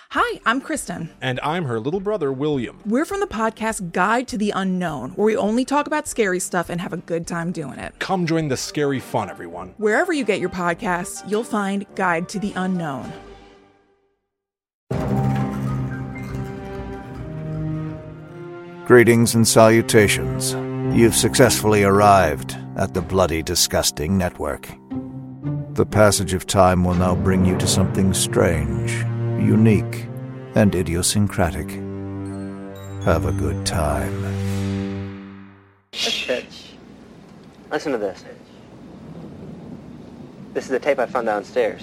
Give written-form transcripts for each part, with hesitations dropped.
Hi, I'm Kristen. And I'm her little brother, William. We're from the podcast Guide to the Unknown, where we only talk about scary stuff and have a good time doing it. Come join the scary fun, everyone. Wherever you get your podcasts, you'll find Guide to the Unknown. Greetings and salutations. You've successfully arrived at the Bloody Disgusting Network. The passage of time will now bring you to something strange, unique, and idiosyncratic. Have a good time. Bitch. Listen to this. This is the tape I found downstairs.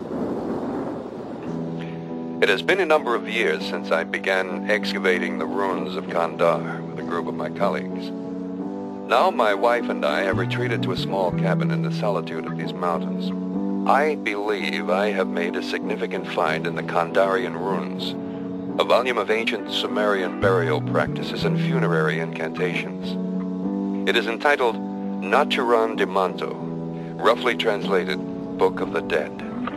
It has been a number of years since I began excavating the ruins of Kandar with a group of my colleagues. Now my wife and I have retreated to a small cabin in the solitude of these mountains. I believe I have made a significant find in the Kandarian ruins, a volume of ancient Sumerian burial practices and funerary incantations. It is entitled Naturan de Manto, roughly translated Book of the Dead.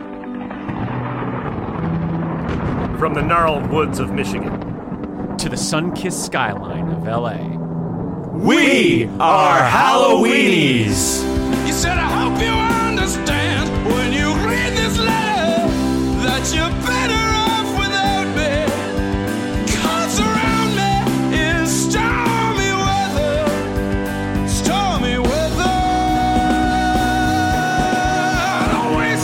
From the gnarled woods of Michigan to the sun-kissed skyline of L.A. We are Halloweenies! You said, I hope you understand when you read this letter that you're better off without me. 'Cause around me is stormy weather always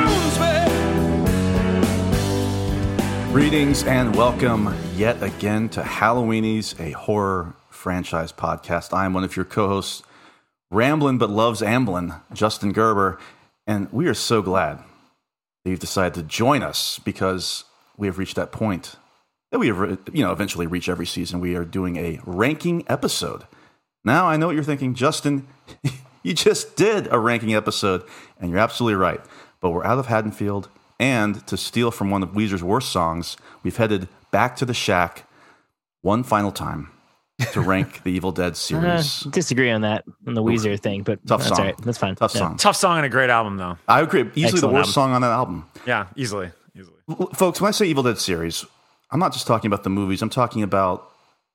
surrounds me. Greetings and welcome yet again to Halloweenies, a horror franchise podcast. I am one of your co-hosts, Ramblin' but loves amblin', Justin Gerber, and we are so glad that you've decided to join us because we have reached that point that we have, eventually reach every season. We are doing a ranking episode. Now I know what you're thinking, Justin. You just did a ranking episode, and you're absolutely right. But we're out of Haddonfield, and to steal from one of Weezer's worst songs, we've headed back to the shack one final time to rank the Evil Dead series. Disagree on that, on the Weezer thing, but tough that's song. all right. That's fine. Tough song. Tough song and a great album, though. I agree. Easily Excellent the worst album. song on that album. Yeah, easily. Folks, when I say Evil Dead series, I'm not just talking about the movies. I'm talking about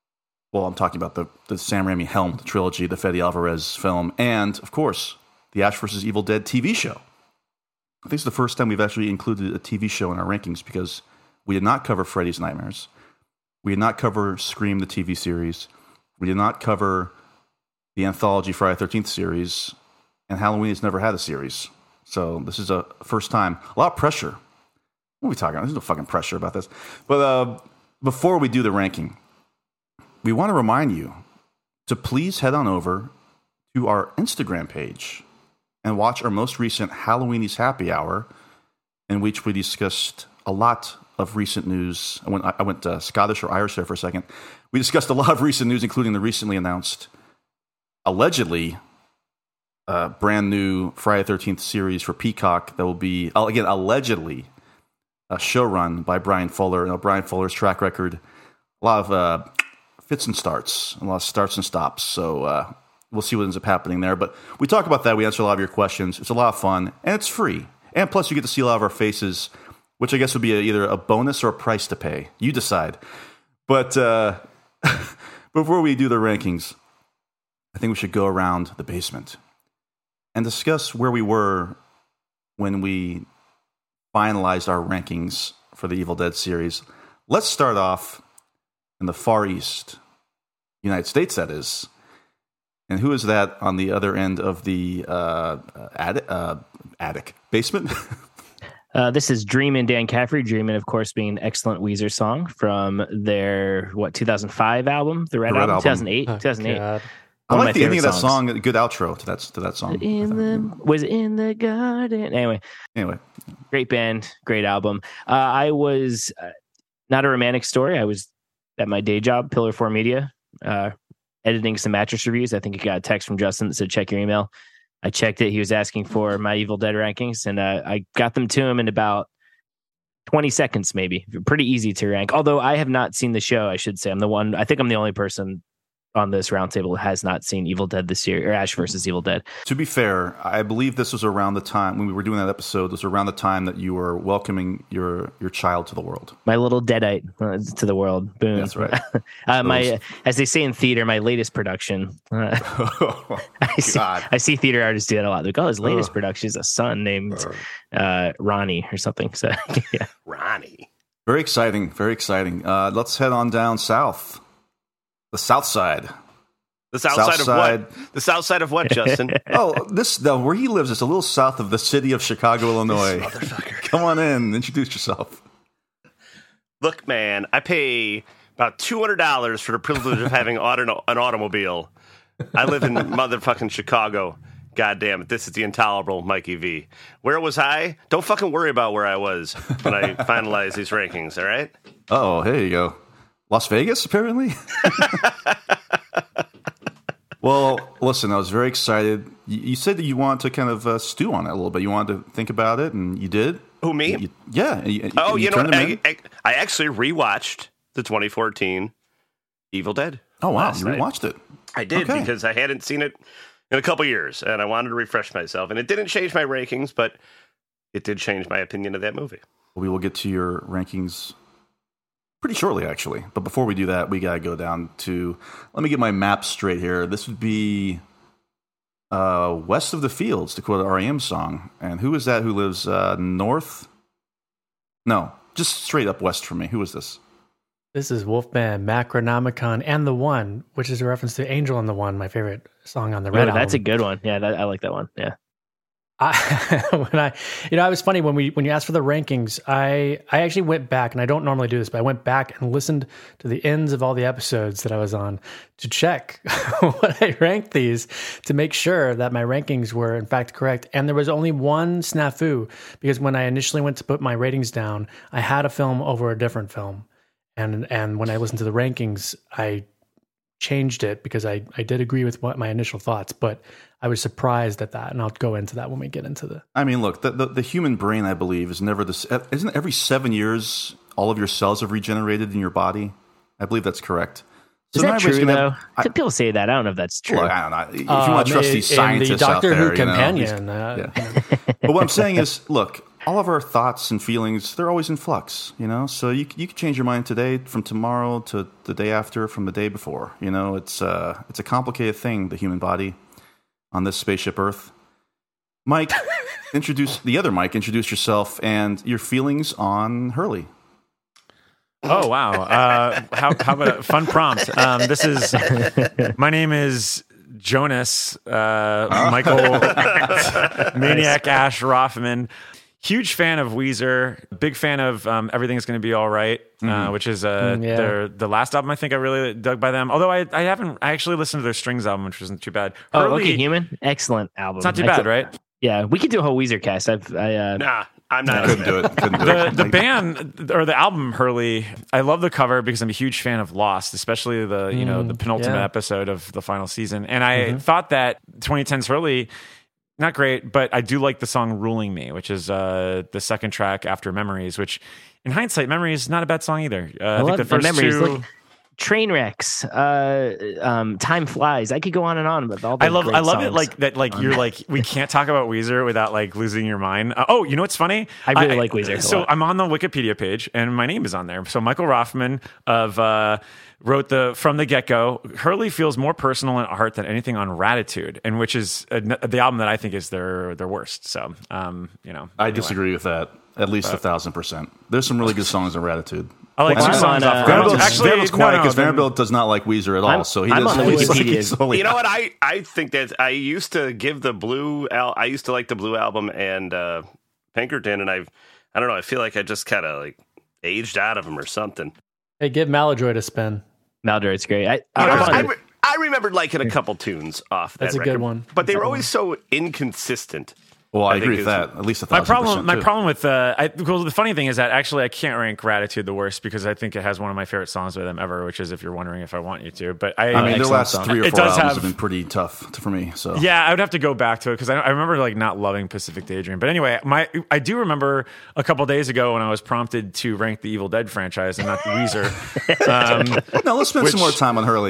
the Sam Raimi Helm trilogy, the Fede Alvarez film, and, of course, the Ash vs. Evil Dead TV show. I think it's the first time we've actually included a TV show in our rankings because we did not cover Freddy's Nightmares. We did not cover Scream, the TV series. We did not cover the anthology Friday the 13th series, and Halloween has never had a series. So this is a first time. A lot of pressure. What are we talking about? There's no fucking pressure about this. But before we do the ranking, we want to remind you to please head on over to our Instagram page and watch our most recent Halloweenies Happy Hour, in which we discussed a lot of recent news. I went Scottish or Irish there for a second. We discussed a lot of recent news, including the recently announced, allegedly, brand new Friday the 13th series for Peacock that will be, again, allegedly, a show run by Brian Fuller. Brian Fuller's track record, a lot of fits and starts, a lot of starts and stops. So we'll see what ends up happening there. But we talk about that. We answer a lot of your questions. It's a lot of fun, and it's free. And plus, you get to see a lot of our faces, which I guess would be either a bonus or a price to pay. You decide. But before we do the rankings, I think we should go around the basement and discuss where we were when we finalized our rankings for the Evil Dead series. Let's start off in the Far East, United States, that is. And who is that on the other end of the attic? Basement? This is Dreamin' Dan Caffrey. Dreamin', of course, being an excellent Weezer song from their, 2005 album? The Red album? 2008? 2008. I like the ending of that song. A good outro to that song. Was it in the garden? Anyway. Great band, great album. I was not a romantic story. I was at my day job, Pillar 4 Media, editing some mattress reviews. I think I got a text from Justin that said, check your email. I checked it. He was asking for my Evil Dead rankings, and I got them to him in about 20 seconds, maybe. Pretty easy to rank. Although I have not seen the show, I should say. I think I'm the only person on this roundtable has not seen Evil Dead this year, or Ash versus Evil Dead. To be fair, I believe this was around the time when we were doing that episode. This was around the time that you were welcoming your child to the world. My little deadite to the world. Boom. That's right. As they say in theater, my latest production. I see theater artists do that a lot. They go, his latest production is a son named Ronnie or something. So yeah, Ronnie. Very exciting. Very exciting. Let's head on down south. The South Side. The South Side of what? The South Side of what, Justin? Where he lives is a little south of the city of Chicago, Illinois. This motherfucker. Come on in. Introduce yourself. Look, man, I pay about $200 for the privilege of having an automobile. I live in motherfucking Chicago. God damn it. This is the intolerable Mikey V. Where was I? Don't fucking worry about where I was when I finalize these rankings, all right? Oh, here you go. Las Vegas, apparently? Well, listen, I was very excited. You said that you wanted to kind of stew on it a little bit. You wanted to think about it, and you did. Who, me? You know what? I actually rewatched the 2014 Evil Dead. Oh, wow. You rewatched it. I did, because I hadn't seen it in a couple years, and I wanted to refresh myself. And it didn't change my rankings, but it did change my opinion of that movie. We will get to your rankings pretty shortly, actually. But before we do that, we got to go down to... Let me get my map straight here. This would be West of the Fields, to quote an R.E.M. song. And who is that who lives north? No, just straight up west from me. Who is this? This is Wolfman, Macronomicon, and The One, which is a reference to Angel and the One, my favorite song on the Red album. That's a good one. Yeah, I like that one. Yeah. I was funny when you asked for the rankings. I actually went back, and I don't normally do this, but I went back and listened to the ends of all the episodes that I was on to check what I ranked these to make sure that my rankings were in fact correct. And there was only one snafu, because when I initially went to put my ratings down, I had a film over a different film, and when I listened to the rankings, I changed it because I did agree with what my initial thoughts, but I was surprised at that, and I'll go into that when we get into the... I mean, look, the human brain, I believe, is never this... Isn't every 7 years all of your cells have regenerated in your body? I believe that's correct. Is that true, though? People say that. I don't know if that's true. Look, I don't know. If you want to trust these scientists out there... The Doctor Who companion. But what I'm saying is, look, all of our thoughts and feelings, they're always in flux, So you can change your mind today, from tomorrow to the day after, from the day before. It's a complicated thing, the human body on this spaceship Earth. Mike, introduce yourself and your feelings on Hurley. Oh, wow. How about a fun prompt? My name is Jonas, Michael, Maniac Ash Rothman. Huge fan of Weezer. Big fan of Everything's Gonna Be All Right, which is the last album I think I really dug by them. Although I haven't actually listened to their Strings album, which wasn't too bad. Hurley, Okay Human, excellent album. It's not too bad, right? Yeah, we could do a whole Weezer cast. Nah, I'm not. Couldn't do it. The band or the album Hurley, I love the cover because I'm a huge fan of Lost, especially the penultimate episode of the final season. And I thought that 2010's Hurley, not great, but I do like the song Ruling Me, which is the second track after Memories, which in hindsight, Memories is not a bad song either. I think the first Memories, two... like Trainwrecks, Time Flies. I could go on and on with all the I love songs. it like that. Like you're like, we can't talk about Weezer without like losing your mind. You know what's funny? I really like Weezer. So I'm on the Wikipedia page and my name is on there. So Michael Rothman wrote From the Get-Go. Hurley feels more personal in art than anything on Ratitude, and which is the album that I think is their worst. So I disagree with that at least 1,000%. There's some really good songs on Ratitude. I like two songs off. Vanderbilt's quiet because Vanderbilt does not like Weezer at all. So I'm on the Wikipedia. You know what? I think that I used to give the Blue. I used to like the Blue album and Pinkerton, and I don't know. I feel like I just kind of like aged out of them or something. Hey, give Maladroit a spin. Maladroit's great. I remembered liking a couple tunes off. That's a record, good one. But they were always so inconsistent. Well, I agree with that. At least 1,000%. My problem with well, the funny thing is that actually I can't rank Gratitude the worst because I think it has one of my favorite songs by them ever, which is If You're Wondering If I Want You To. But I mean, their last 3 or 4 albums have been pretty tough for me. So yeah, I would have to go back to it because I remember like not loving Pacific Daydream. But anyway, I do remember a couple days ago when I was prompted to rank the Evil Dead franchise and not Weezer. No, let's spend some more time on Hurley.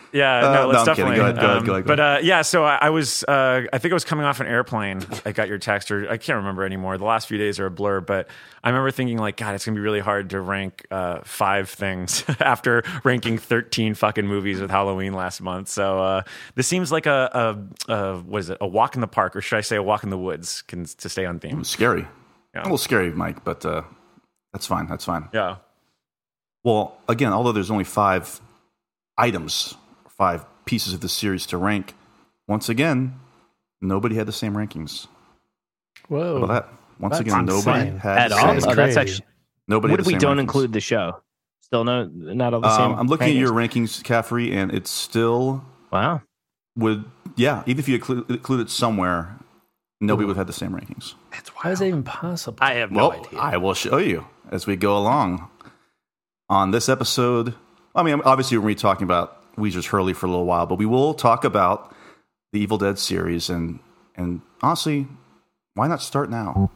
Yeah, no, let's I'm kidding. definitely. Go ahead. But yeah, so I was, I think I was coming off an airplane. I got your text, or I can't remember anymore. The last few days are a blur, but I remember thinking like, God, it's gonna be really hard to rank 5 things after ranking 13 fucking movies with Halloween last month. So this seems like a what is it? A walk in the park, or should I say a walk in the woods? To stay on theme. Scary. Yeah. A little scary, Mike, but that's fine. That's fine. Yeah. Well, again, although there's only 5 items, 5 pieces of the series to rank, once again, nobody had the same rankings. Whoa. How about that? Once That's again, nobody insane. had At the all? same. Oh, that's actually. Nobody. What had if the we same don't rankings. include the show? Still not all the same. I'm looking at rankings? your rankings, Caffrey, and it's still Wow. even if you include it somewhere, nobody would have had the same rankings. How is that even possible? I have no Well, idea. I will show you as we go along. On this episode, I mean, obviously we're going to be talking about Weezer's Hurley for a little while, but we will talk about the Evil Dead series, and honestly, why not start now?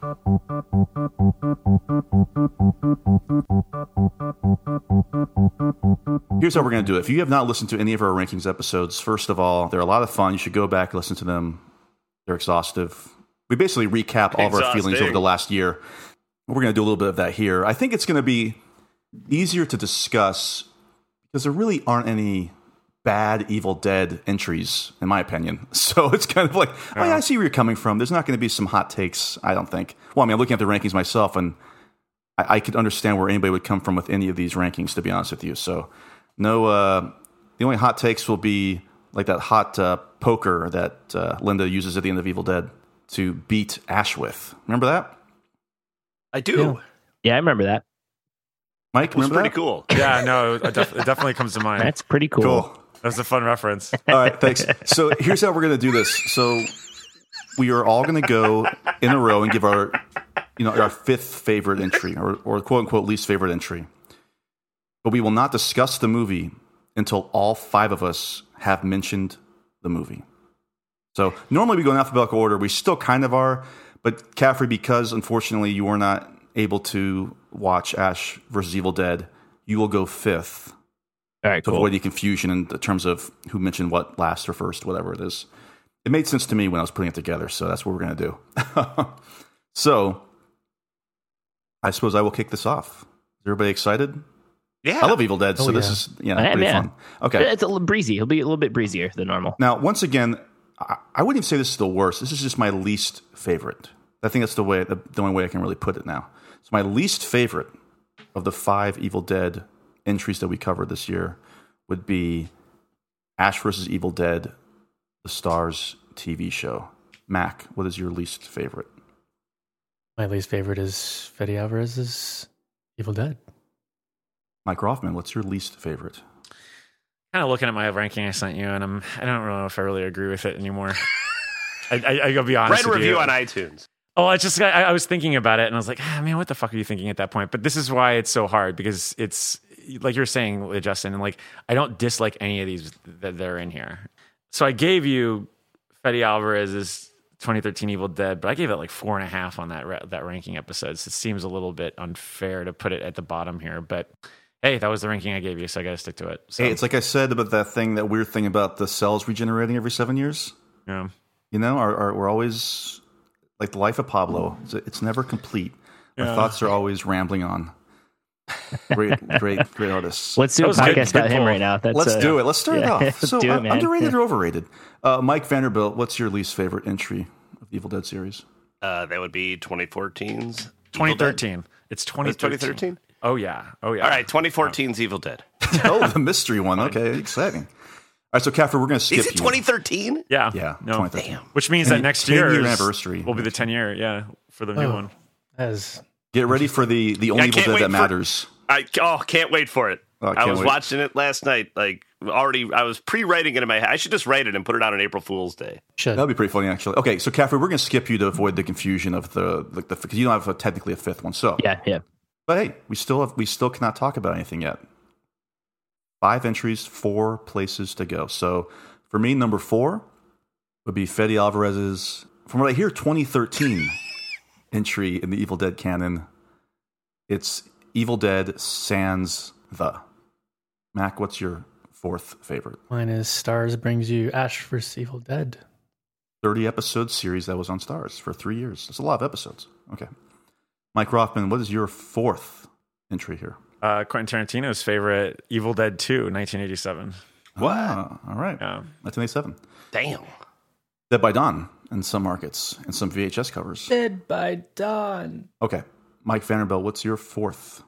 Here's how we're going to do it. If you have not listened to any of our rankings episodes, first of all, they're a lot of fun. You should go back and listen to them. They're exhaustive. We basically recap all of our feelings over the last year. We're going to do a little bit of that here. I think it's going to be easier to discuss because there really aren't any bad Evil Dead entries, in my opinion. So it's kind of like, oh yeah, I see where you're coming from. There's not going to be some hot takes, I don't think. Well, I mean, I'm looking at the rankings myself, and I could understand where anybody would come from with any of these rankings, to be honest with you. So no, the only hot takes will be like that hot poker that Linda uses at the end of Evil Dead to beat Ash with. Remember that? I do. Yeah, I remember that. Mike, It was remember pretty that? cool. Yeah, no, it definitely comes to mind. That's pretty cool. Cool. That was a fun reference. All right, thanks. So here's how we're going to do this. So we are all going to go in a row and give our 5th favorite entry, or quote unquote least favorite entry. But we will not discuss the movie until all 5 of us have mentioned the movie. So normally we go in alphabetical order. We still kind of are, but Caffrey, because unfortunately you were not able to watch Ash versus Evil Dead, you will go 5th. All right, to cool. avoid any confusion in terms of who mentioned what last or first, whatever it is. It made sense to me when I was putting it together, so that's what we're going to do. So, I suppose I will kick this off. Is everybody excited? Yeah. I love Evil Dead, so this is pretty fun. Okay. It's a little breezy. It'll be a little bit breezier than normal. Now, once again, I wouldn't even say this is the worst. This is just my least favorite. I think that's the only way I can really put it now. So my least favorite of the 5 Evil Dead entries that we covered this year would be Ash vs. Evil Dead, the Stars TV show. Mac, what is your least favorite? My least favorite is Fede Alvarez's Evil Dead. Mike Rothman, what's your least favorite? Kind of looking at my ranking I sent you, and I don't really know if I really agree with it anymore. I gotta be honest. Write a with review you. on iTunes. Oh, I was thinking about it, and I was like, man, what the fuck are you thinking at that point? But this is why it's so hard, because it's like you're saying, Justin, and like I don't dislike any of these that they're in here. So I gave you Fede Alvarez's 2013 Evil Dead, but I gave it like 4.5 on that ranking episode. So it seems a little bit unfair to put it at the bottom here, but hey, that was the ranking I gave you, so I got to stick to it. So, Hey, it's like I said about that weird thing about the cells regenerating every 7 years. yeah. You know, we're always like the life of Pablo. It's never complete. Our thoughts are always rambling on. Great artists. Let's do a podcast about him right now. Let's do it. Let's start it off. Let's So, do it, man. underrated or overrated? Mike Vanderbilt, what's your least favorite entry of the Evil Dead series? That would be 2014's 2013. It's 2013. Oh yeah. All right, 2014's Evil Dead. Oh, the mystery one. Okay, exciting. All right, so Caffrey, we're going to skip Is it 2013? Yeah. Yeah, No. 2013. Which means And that next 10-year year anniversary will be the 10-year, for the new one. Get ready for the only Evil Dead that matters. Can't wait for it. I was watching it last night. Like I was pre-writing it in my head. I should just write it and put it out on April Fool's Day. That'd be pretty funny, actually. Okay, so Caffrey, we're going to skip you to avoid the confusion of because you don't have technically a 5th one. So yeah. But hey, we still cannot talk about anything yet. 5 entries, 4 places to go. So for me, number 4 would be Fede Alvarez's, from what I hear, 2013 entry in the Evil Dead canon. It's Evil Dead sans the. Mac, what's your fourth favorite? Mine is Stars brings you Ash vs. Evil Dead. 30-episode series that was on Stars for 3 years. That's a lot of episodes. Okay. Mike Rothman, what is your fourth entry here? Quentin Tarantino's favorite, Evil Dead 2, 1987. Wow. All right. Yeah. 1987. Damn. Dead by Dawn in some markets and some VHS covers. Dead by Dawn. Okay. Mike Vanderbilt, what's your fourth?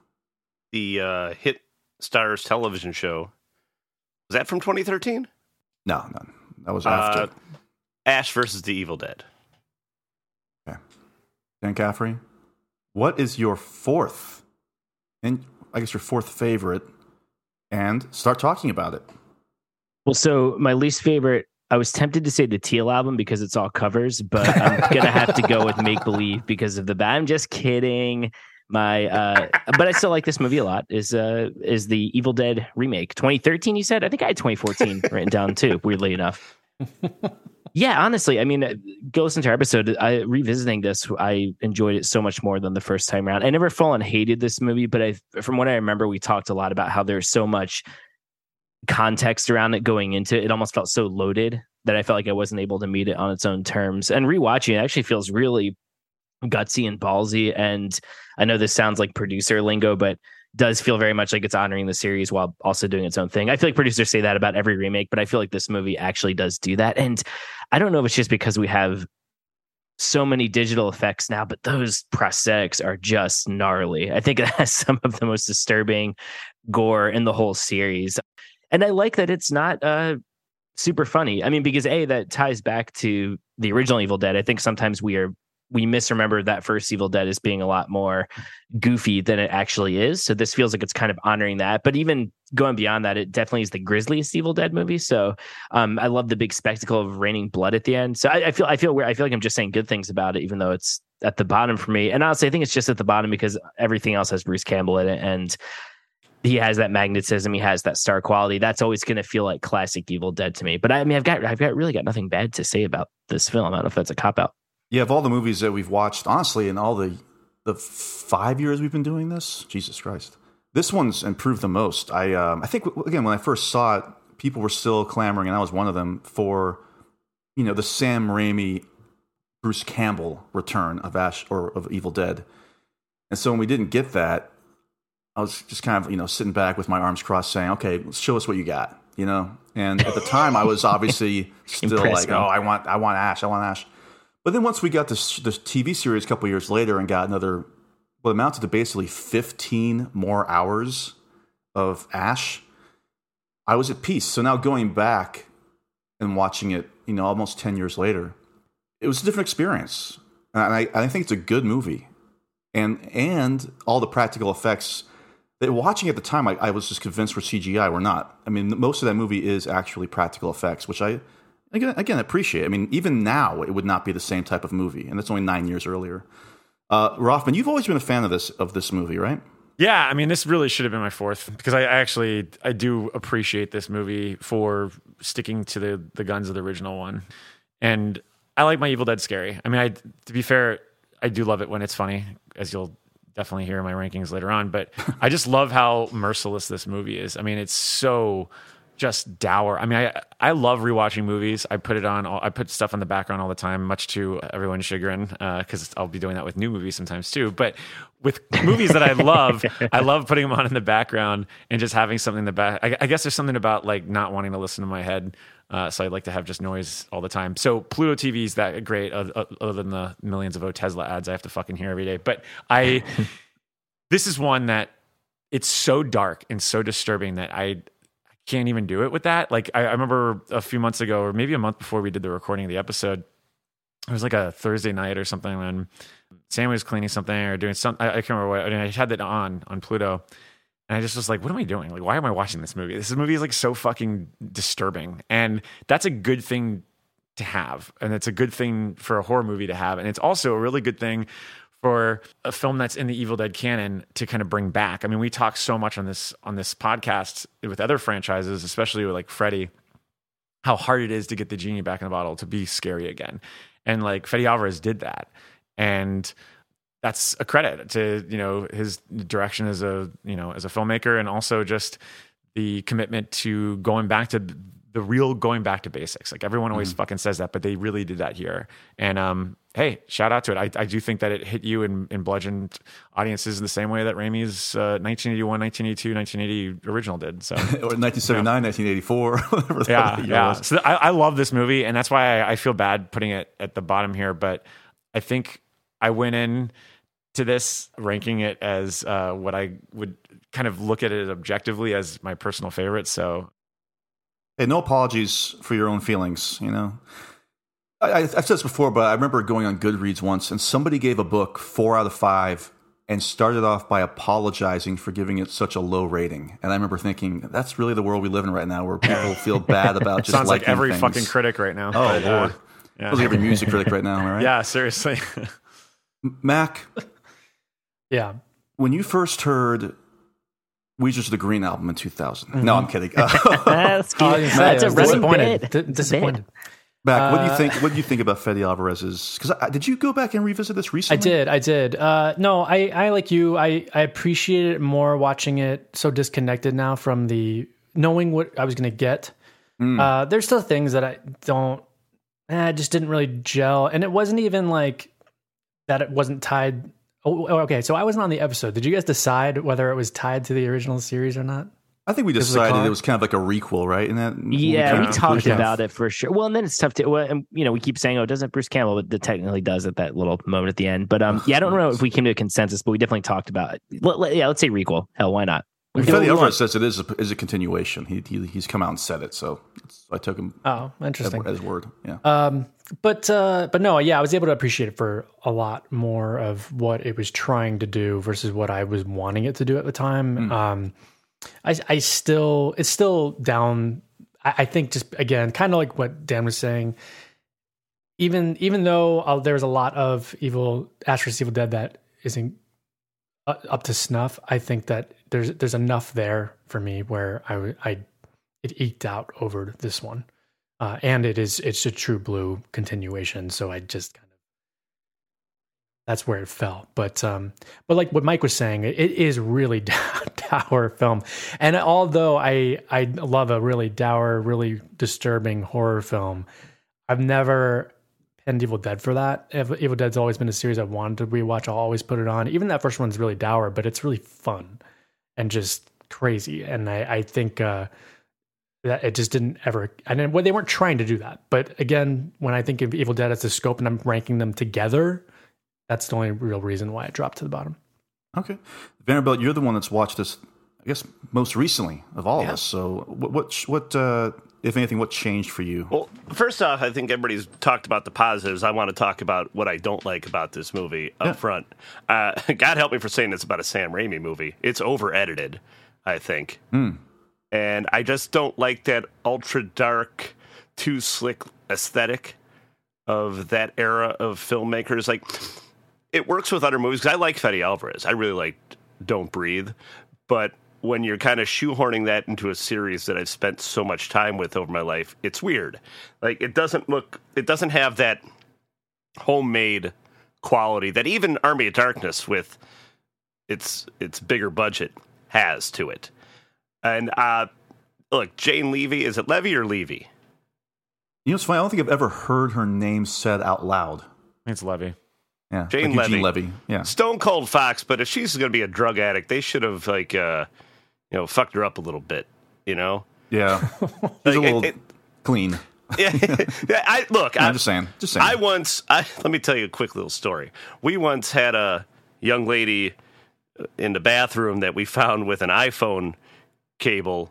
The hit Stars television show. Was that from 2013? No. That was after. Ash versus the Evil Dead. Okay. Dan Caffrey, what is your fourth, and I guess your fourth favorite, and start talking about it. Well, so my least favorite, I was tempted to say the Teal album because it's all covers, but I'm going to have to go with Make Believe because of the band. I'm just kidding. But I still like this movie a lot, is the Evil Dead remake. 2013, you said? I think I had 2014 written down too, weirdly enough. Yeah, honestly, I mean, go listen to our episode. Revisiting this, I enjoyed it so much more than the first time around. I never full on hated this movie, but from what I remember, we talked a lot about how there's so much context around it going into it. It almost felt so loaded that I felt like I wasn't able to meet it on its own terms. And rewatching it actually feels really gutsy and ballsy. And I know this sounds like producer lingo, but does feel very much like it's honoring the series while also doing its own thing. I feel like producers say that about every remake, but I feel like this movie actually does do that. And I don't know if it's just because we have so many digital effects now, but those prosthetics are just gnarly. I think it has some of the most disturbing gore in the whole series. And I like that it's not super funny. I mean, because that ties back to the original Evil Dead. I think sometimes we misremember that first Evil Dead as being a lot more goofy than it actually is. So this feels like it's kind of honoring that. But even going beyond that, it definitely is the grisliest Evil Dead movie. So I love the big spectacle of raining blood at the end. So I feel weird. I feel like I'm just saying good things about it, even though it's at the bottom for me. And honestly, I think it's just at the bottom because everything else has Bruce Campbell in it. And he has that magnetism. He has that star quality. That's always going to feel like classic Evil Dead to me. But I mean, I've really got nothing bad to say about this film. I don't know if that's a cop out. Yeah, of all the movies that we've watched, honestly, in all the 5 years we've been doing this, Jesus Christ, this one's improved the most. I think, again, when I first saw it, people were still clamoring, and I was one of them, for, the Sam Raimi, Bruce Campbell return of of Evil Dead. And so when we didn't get that, I was just kind of, sitting back with my arms crossed saying, okay, show us what you got, And at the time, I was obviously still like, oh, I want Ash. But then once we got this TV series a couple years later and got another, what amounted to basically 15 more hours of Ash, I was at peace. So now going back and watching it, almost 10 years later, it was a different experience. And I think it's a good movie. And all the practical effects that watching at the time, I was just convinced were CGI. Were not. I mean, most of that movie is actually practical effects, which I again appreciate. I mean, even now, it would not be the same type of movie, and that's only 9 years earlier. Rothman, you've always been a fan of this movie, right? Yeah, I mean, this really should have been my fourth because I do appreciate this movie for sticking to the guns of the original one, and I like my Evil Dead scary. I mean, to be fair, I do love it when it's funny, as you'll definitely hear in my rankings later on. But I just love how merciless this movie is. I mean, it's so just dour. I mean, I love rewatching movies. I put stuff on the background all the time, much to everyone's chagrin, because I'll be doing that with new movies sometimes too. But with movies that I love putting them on in the background and just having something in the back. I guess there's something about like not wanting to listen to my head. So I'd like to have just noise all the time. So Pluto TV is that great, other than the millions of Tesla ads I have to fucking hear every day. But this is one that it's so dark and so disturbing that I can't even do it with that. Like I remember a few months ago, or maybe a month before we did the recording of the episode, it was like a Thursday night or something when Sam was cleaning something or doing something. I can't remember what, and I had that on Pluto. And I just was like, what am I doing? Like, why am I watching this movie? This movie is like so fucking disturbing. And that's a good thing to have. And it's a good thing for a horror movie to have. And it's also a really good thing for a film that's in the Evil Dead canon to kind of bring back. I mean, we talk so much on this podcast with other franchises, especially with like Freddy, how hard it is to get the genie back in the bottle to be scary again. And like Fede Alvarez did that. And that's a credit to, his direction as a filmmaker, and also just the commitment to going back to basics. Like everyone always fucking says that, but they really did that here. And hey, shout out to it. I do think that it hit you and bludgeoned audiences in the same way that Raimi's 1981, 1982, 1980 original did. So or 1979, 1984, whatever that year was. So I love this movie, and that's why I feel bad putting it at the bottom here. But I think I went in to this ranking it as what I would kind of look at it objectively as my personal favorite. So. Hey, no apologies for your own feelings, you know. I've said this before, but I remember going on Goodreads once, and somebody gave a book 4 out of 5 and started off by apologizing for giving it such a low rating. And I remember thinking, that's really the world we live in right now, where people feel bad about just sounds liking like every things. fucking critic right now. Oh, Lord. Yeah. Feels like every music critic right now, am I right? Yeah, seriously. Mac. Yeah. When you first heard Weezer's The Green Album in 2000. No, I'm kidding. That's a disappointed. Disappointed. Mac, what do you think? What do you think about Fede Alvarez's? Because did you go back and revisit this recently? I did. No, I like you. I appreciate it more watching it so disconnected now from the knowing what I was going to get. There's still things that I just didn't really gel, and it wasn't even like that. It wasn't tied. Oh, okay. So I wasn't on the episode. Did you guys decide whether it was tied to the original series or not? I think we decided it was kind of like a requel, right? And that we talked about it for sure. Well, and then it's tough to, we keep saying, oh, doesn't Bruce Campbell? But it technically does at that little moment at the end. But I don't know if we came to a consensus, but we definitely talked about it. Let's say requel. Hell, why not? Fede Alvarez says it is a continuation. He's come out and said it, so I took him. Oh, interesting. As word, yeah. But no, yeah, I was able to appreciate it for a lot more of what it was trying to do versus what I was wanting it to do at the time. It's still down. I think just again, kind of like what Dan was saying. Even though there's a lot of Ash vs. Evil Dead that isn't up to snuff, I think that there's enough there for me where it eked out over this one, and it's a true blue continuation. So I just kind of that's where it fell. But like what Mike was saying, it is really dour film, and although I love a really dour, really disturbing horror film, I've never penned Evil Dead for that. Evil Dead's always been a series I've wanted to rewatch. I'll always put it on. Even that first one's really dour, but it's really fun and just crazy. And I think that it just didn't ever. They weren't trying to do that. But again, when I think of Evil Dead as a scope and I'm ranking them together, that's the only real reason why it dropped to the bottom. Okay, Vanderbilt, you're the one that's watched this, I guess, most recently of all of us. So what if anything, what changed for you? Well, first off, I think everybody's talked about the positives. I want to talk about what I don't like about this movie up front. God help me for saying it's about a Sam Raimi movie. It's over-edited, I think. And I just don't like that ultra-dark, too slick aesthetic of that era of filmmakers. Like, it works with other movies, because I like Fede Alvarez. I really like Don't Breathe. But when you're kind of shoehorning that into a series that I've spent so much time with over my life, it's weird. Like, it doesn't have that homemade quality that even Army of Darkness with its bigger budget has to it. And look, Jane Levy, is it Levy or Levy? You know, it's funny. I don't think I've ever heard her name said out loud. It's Levy. Yeah, Jane like Levy. Yeah, Stone Cold Fox. But if she's going to be a drug addict, they should have fucked her up a little bit. You know? Yeah, she's a little clean. Yeah, I'm just saying. Let me tell you a quick little story. We once had a young lady in the bathroom that we found with an iPhone cable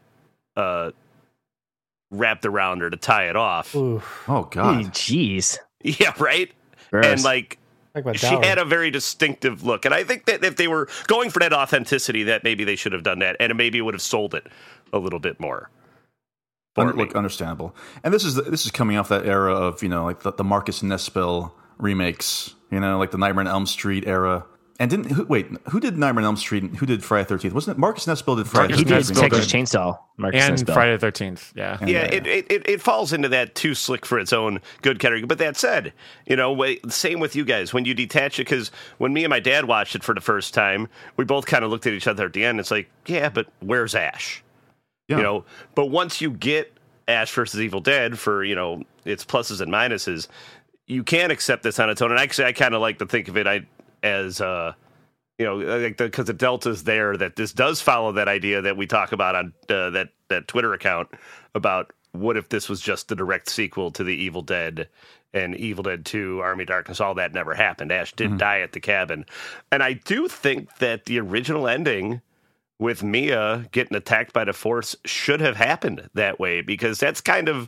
wrapped around her to tie it off. Oof. Oh God! Jeez. Yeah, right. Gross. And like she had a very distinctive look, and I think that if they were going for that authenticity, that maybe they should have done that, and maybe it would have sold it a little bit more. Look, understandable. And this is coming off that era of like the Marcus Nispel remakes, like the Nightmare on Elm Street era. And who did Nightmare on Elm Street? And who did Friday the 13th? Wasn't it Marcus Nispel did Friday the 13th? He did Texas Chainsaw. Marcus and Nispel. Friday the 13th. Yeah. It falls into that too slick for its own good category. But that said, same with you guys. When you detach it, because when me and my dad watched it for the first time, we both kind of looked at each other at the end. It's like, yeah, but where's Ash? Yeah. You know, but once you get Ash versus Evil Dead for, you know, its pluses and minuses, you can accept this on its own. And actually, I kind of like to think of it as, you know, like because the delta's there, that this does follow that idea that we talk about on that Twitter account about what if this was just the direct sequel to the Evil Dead and Evil Dead 2, Army of Darkness, all that never happened. Ash did die at the cabin. And I do think that the original ending with Mia getting attacked by the Force should have happened that way, because that's kind of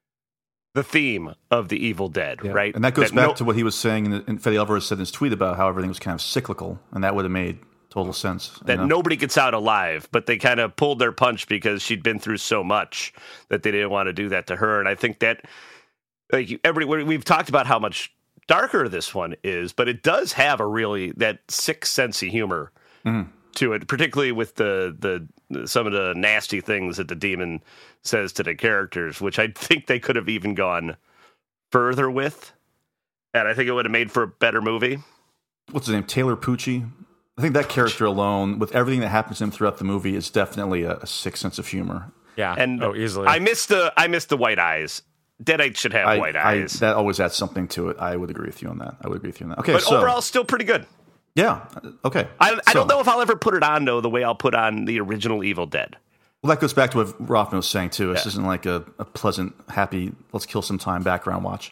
the theme of the Evil Dead, right? And that goes back to what he was saying, and Fede Alvarez said in his tweet about how everything was kind of cyclical, and that would have made total sense. That nobody gets out alive, but they kind of pulled their punch because she'd been through so much that they didn't want to do that to her. And I think that, like, we've talked about how much darker this one is, but it does have a really that sick sense of humor to it, particularly with the some of the nasty things that the demon says to the characters, which I think they could have even gone further with, and I think it would have made for a better movie. What's his name? Taylor Pucci. I think that character alone, with everything that happens to him throughout the movie, is definitely a sick sense of humor. Yeah, and easily. I missed the white eyes. Deadite should have white eyes. That always adds something to it. I would agree with you on that. Okay, but overall, still pretty good. Yeah. Okay. I don't know if I'll ever put it on, though, the way I'll put on the original Evil Dead. Well, that goes back to what Rothman was saying, too. This isn't like a pleasant, happy, let's kill some time background watch.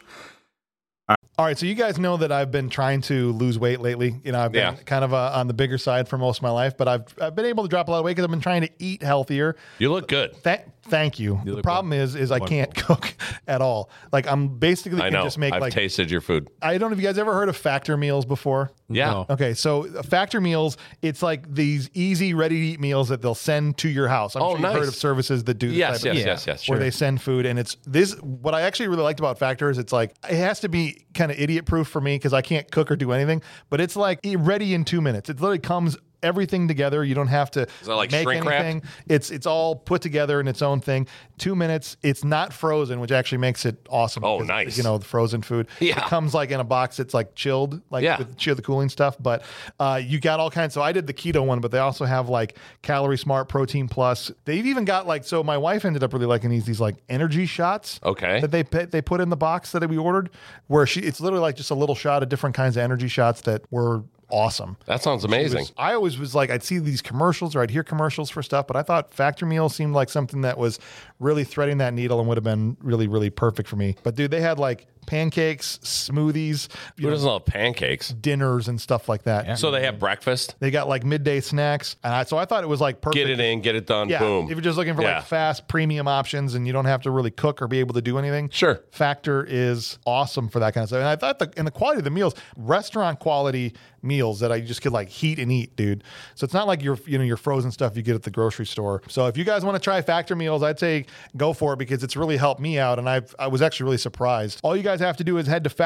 All right, so you guys know that I've been trying to lose weight lately. You know, I've been kind of on the bigger side for most of my life, but I've been able to drop a lot of weight because I've been trying to eat healthier. You look good. Thank you. The problem is I can't cook at all. Like, I'm basically I know. just make I've tasted your food. I don't know if you guys ever heard of Factor meals before. Yeah. No. Okay, so Factor meals, it's like these easy, ready-to-eat meals that they'll send to your house. I'm sure you've heard of services that do this yes, type of yes, thing, sure. where they send food, and it's this. What I actually really liked about Factor is it's like it has to be kind of idiot-proof for me because I can't cook or do anything, but it's like ready in 2 minutes. It literally comes everything together. You don't have to like make shrink anything. wrapped? It's all put together in its own thing. 2 minutes. It's not frozen, which actually makes it awesome. Oh, because, nice. You know, the frozen food. Yeah. It comes like in a box. It's like chilled, like with the cooling stuff. But you got all kinds. So I did the keto one, but they also have like Calorie Smart, Protein Plus. They've even got like, so my wife ended up really liking these like energy shots. Okay. That they put in the box that we ordered, where it's literally like just a little shot of different kinds of energy shots that were awesome. That sounds amazing. I always was like, I'd see these commercials or I'd hear commercials for stuff, but I thought Factor Meal seemed like something that was really threading that needle and would have been really, really perfect for me. But dude, they had like pancakes, smoothies. Who doesn't love pancakes? Dinners and stuff like that. Yeah. So they have breakfast? They got like midday snacks. And so I thought it was like perfect. Get it in, get it done, yeah, boom. If you're just looking for like fast premium options and you don't have to really cook or be able to do anything. Sure. Factor is awesome for that kind of stuff. And I thought the quality of the meals, restaurant quality meals that I just could like heat and eat, dude. So it's not like your frozen stuff you get at the grocery store. So if you guys want to try Factor meals, I'd say go for it because it's really helped me out. And I was actually really surprised. All you guys have to do is head to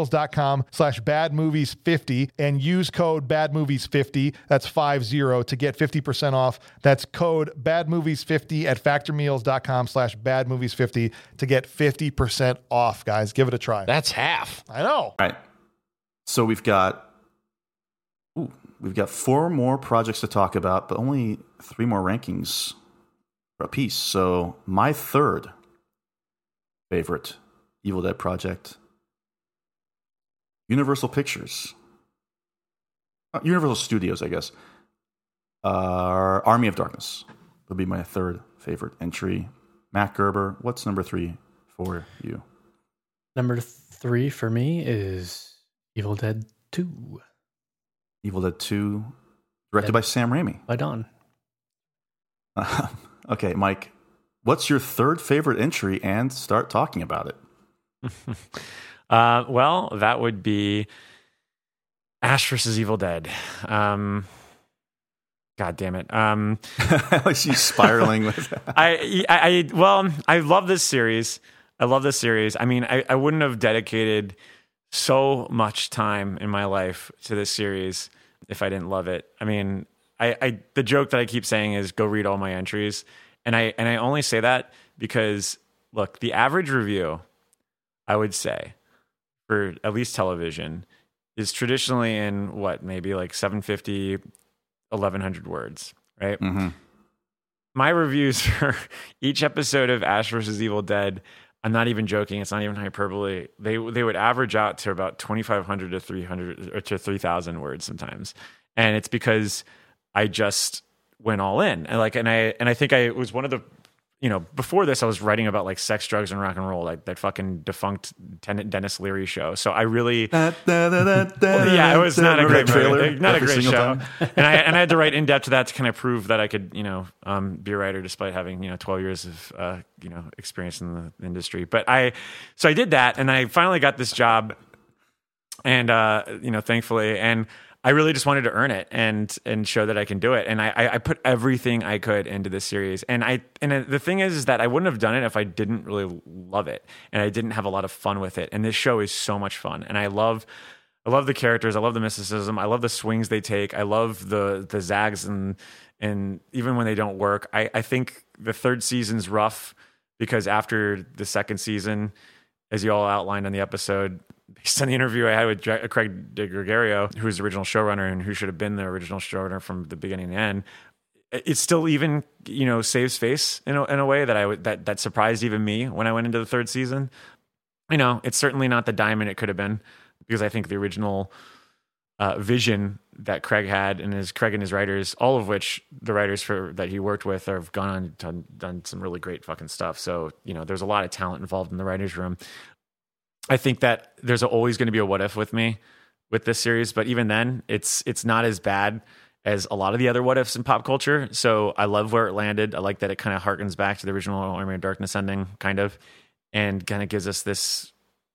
factormeals.com/badmovies50 and use code badmovies50. That's 50 to get 50% off. That's code badmovies50 at factormeals.com/badmovies50 to get 50% off, guys. Give it a try. That's half. I know. All right. So we've got 4 more projects to talk about, but only 3 more rankings a piece. So my third favorite Evil Dead project, Universal Pictures. Universal Studios, I guess. Army of Darkness would be my third favorite entry. Matt Gerber, what's number 3 for you? Number 3 for me is Evil Dead 2. Evil Dead 2, directed by Sam Raimi. By Don. Okay, Mike, what's your third favorite entry and start talking about it? Well, that would be Ash versus Evil Dead. God damn it. Like she's spiraling with I love this series. I mean, I wouldn't have dedicated so much time in my life to this series if I didn't love it. I mean, the joke that I keep saying is go read all my entries. And I only say that because look, the average review, I would say, for at least television is traditionally in maybe like 750, 1100 words, right? Mm-hmm. my reviews for each episode of Ash vs. Evil Dead, I'm not even joking. It's not even hyperbole. They would average out to about 2,500 to 300 or to 3,000 words sometimes, and it's because I just went all in. And I think I was one of the, before this I was writing about like sex, drugs, and rock and roll, like that fucking defunct Dennis Leary show. So I really, it was not a great trailer, not a great show. And I had to write in depth to that to kind of prove that I could, be a writer despite having 12 years of experience in the industry. But so I did that, and I finally got this job, and thankfully, and I really just wanted to earn it and show that I can do it. And I put everything I could into this series. And the thing is that I wouldn't have done it if I didn't really love it and I didn't have a lot of fun with it. And this show is so much fun. And I love the characters. I love the mysticism. I love the swings they take. I love the zags and even when they don't work. I think the third season's rough because after the second season, as you all outlined on the episode, based on the interview I had with Craig DeGregorio, who's the original showrunner and who should have been the original showrunner from the beginning to end, it still even saves face in a way that surprised even me when I went into the third season. It's certainly not the diamond it could have been, because I think the original vision that Craig had and his writers, all of which the writers that he worked with have gone on done some really great fucking stuff. So there's a lot of talent involved in the writers' room. I think that there's always going to be a what if with me with this series, but even then it's not as bad as a lot of the other what ifs in pop culture. So I love where it landed. I like that it kind of harkens back to the original Army of Darkness ending, kind of, and kind of gives us this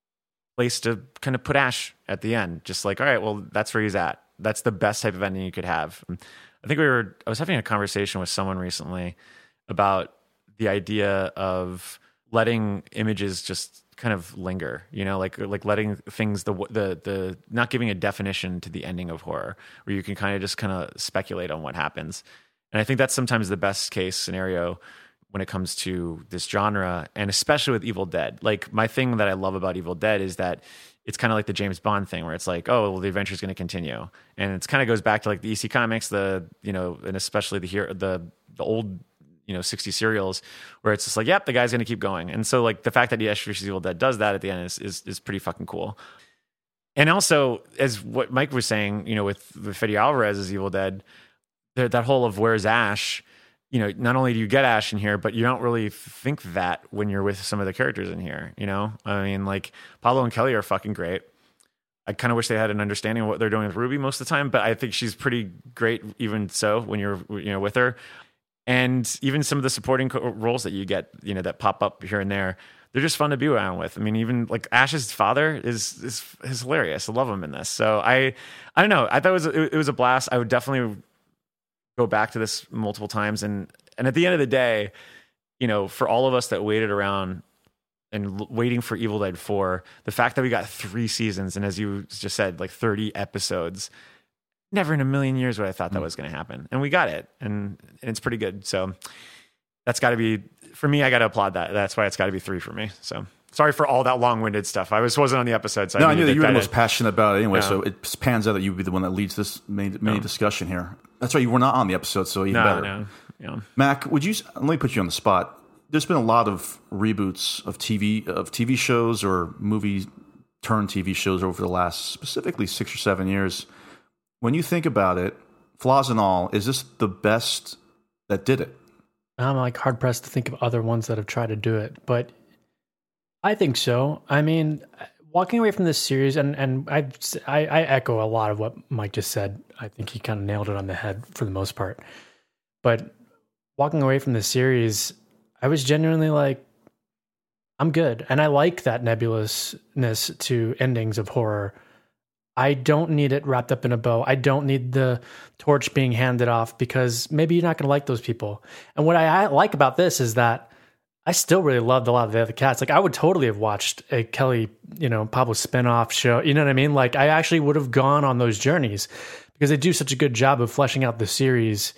place to kind of put Ash at the end. Just like, all right, well, that's where he's at. That's the best type of ending you could have. I think I was having a conversation with someone recently about the idea of letting images just kind of linger, like letting things, the not giving a definition to the ending of horror, where you can kind of speculate on what happens. And I think that's sometimes the best case scenario when it comes to this genre, and especially with Evil Dead. Like, my thing that I love about Evil Dead is that it's kind of like the James Bond thing, where it's like, oh, well, the adventure is going to continue, and it kind of goes back to like the EC Comics, and especially the old 60 serials, where it's just like, yep, the guy's going to keep going. And so like the fact that Ash vs. Evil Dead does that at the end is pretty fucking cool. And also, as what Mike was saying, with Fede Alvarez's Evil Dead, that whole of where's Ash, not only do you get Ash in here, but you don't really think that when you're with some of the characters in here, I mean, like Pablo and Kelly are fucking great. I kind of wish they had an understanding of what they're doing with Ruby most of the time, but I think she's pretty great even so when you're with her. And even some of the supporting roles that you get, that pop up here and there, they're just fun to be around with. I mean, even like Ash's father is hilarious. I love him in this. So I don't know. I thought it was a blast. I would definitely go back to this multiple times. And at the end of the day, for all of us that waited around and waiting for Evil Dead 4, the fact that we got 3 seasons and, as you just said, like 30 episodes. Never in a million years would I thought that was going to happen. And we got it. And it's pretty good. So that's got to be, for me, I got to applaud that. That's why it's got to be 3 for me. So sorry for all that long-winded stuff. I wasn't on the episode. So I knew that you were the most passionate about it anyway. Yeah. So it pans out that you'd be the one that leads this main discussion here. That's right. You were not on the episode, so even better. No. Yeah. Mac, let me put you on the spot. There's been a lot of reboots of TV shows or movie turned TV shows over the last specifically 6 or 7 years. When you think about it, flaws and all, is this the best that did it? I'm like hard pressed to think of other ones that have tried to do it, but I think so. I mean, walking away from this series, and I echo a lot of what Mike just said. I think he kind of nailed it on the head for the most part. But walking away from this series, I was genuinely like, I'm good. And I like that nebulousness to endings of horror. I don't need it wrapped up in a bow. I don't need the torch being handed off, because maybe you're not going to like those people. And what I like about this is that I still really loved a lot of the other cats. Like, I would totally have watched a Kelly, Pablo spinoff show. You know what I mean? Like, I actually would have gone on those journeys, because they do such a good job of fleshing out the series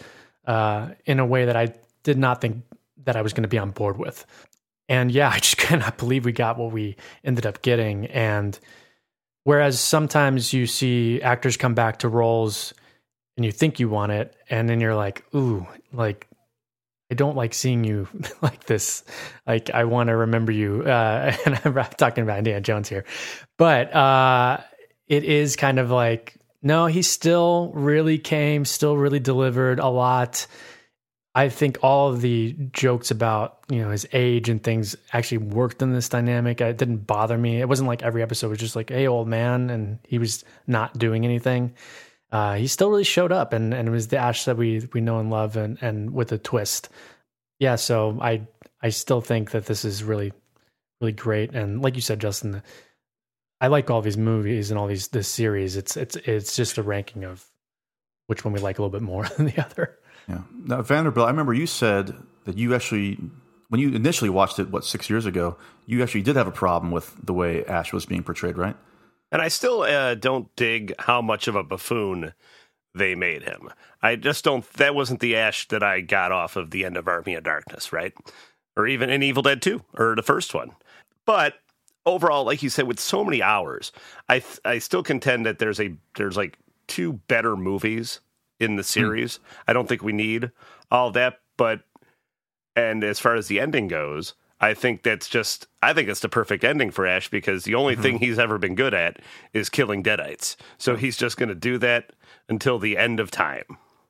in a way that I did not think that I was going to be on board with. And yeah, I just cannot believe we got what we ended up getting. And whereas sometimes you see actors come back to roles and you think you want it, and then you're like, ooh, like, I don't like seeing you like this. Like, I want to remember you. And I'm talking about Indiana Jones here. But it is kind of like, no, he still really came, still really delivered a lot. I think all of the jokes about, his age and things actually worked in this dynamic. It didn't bother me. It wasn't like every episode was just like, hey, old man, and he was not doing anything. He still really showed up, and it was the Ash that we know and love, and with a twist. Yeah, so I still think that this is really, really great. And like you said, Justin, I like all these movies and all this series. It's just a ranking of which one we like a little bit more than the other. Yeah. Now, Vanderbilt, I remember you said that you actually, when you initially watched it, 6 years ago, you actually did have a problem with the way Ash was being portrayed, right? And I still don't dig how much of a buffoon they made him. I just don't. That wasn't the Ash that I got off of the end of Army of Darkness, right? Or even in Evil Dead 2, or the first one. But overall, like you said, with so many hours, I still contend that there's like 2 better movies in the series. I don't think we need all that. And as far as the ending goes, I think it's the perfect ending for Ash, because the only thing he's ever been good at is killing Deadites. So he's just going to do that until the end of time.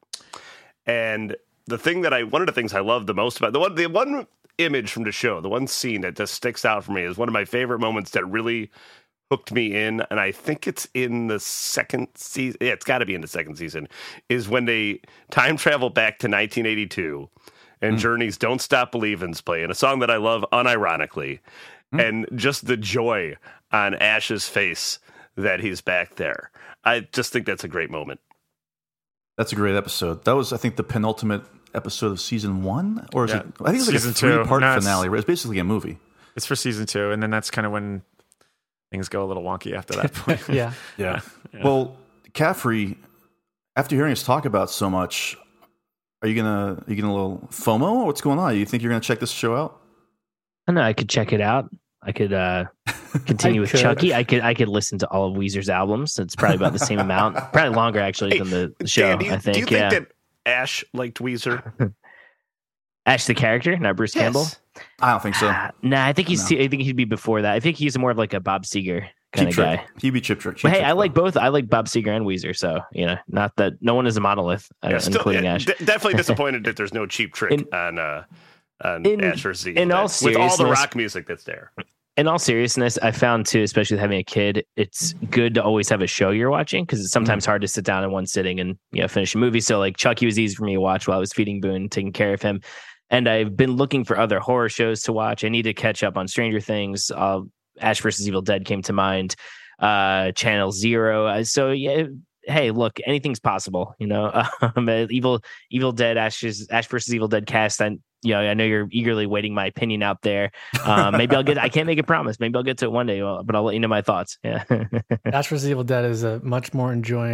And one of the things I love the most about the one image from the show, the one scene that just sticks out for me, is one of my favorite moments that really hooked me in. And I think it's in the second season. Yeah, it's got to be in the second season, is when they time travel back to 1982. And Journey's Don't Stop Believing's playing, a song that I love unironically, and just the joy on Ash's face that he's back there. I just think that's a great moment. That's a great episode. That was, I think, the penultimate episode of season 1, or is it? I think it's like season a 3-part 2. finale. Right? It's basically a movie. It's for season 2, and then that's kind of when things go a little wonky after that point. Yeah. Well, Caffrey, after hearing us talk about so much, are you gonna a little FOMO? What's going on? You think you're gonna check this show out? I know I could check it out. I could continue with Chucky. I could listen to all of Weezer's albums. It's probably about the same amount, probably longer actually than the show. Dan, I think. Do you think that Ash liked Weezer? Ash the character, not Bruce Campbell. I don't think so. Nah, I think I think he'd be before that. I think he's more of like a Bob Seger kind of guy. He'd be Chip Trick. But hey, I like both. I like Bob Seger and Weezer, so not that no one is a monolith, including Ash. Definitely disappointed that there's no Cheap Trick on Ash vs. Evil in all Dead, with all the seriousness- rock music that's there. In all seriousness, I found too, especially with having a kid, it's good to always have a show you're watching, because it's sometimes hard to sit down in one sitting and finish a movie. So like Chucky was easy for me to watch while I was feeding Boone, taking care of him. And I've been looking for other horror shows to watch. I need to catch up on Stranger Things. Ash vs. Evil Dead came to mind. Channel Zero. So yeah, hey, look, anything's possible. Evil Dead, Ash vs. Evil Dead cast. I know you're eagerly waiting my opinion out there. Maybe I can't make a promise. Maybe I'll get to it one day, but I'll let you know my thoughts. Yeah. Ash vs. Evil Dead is a much more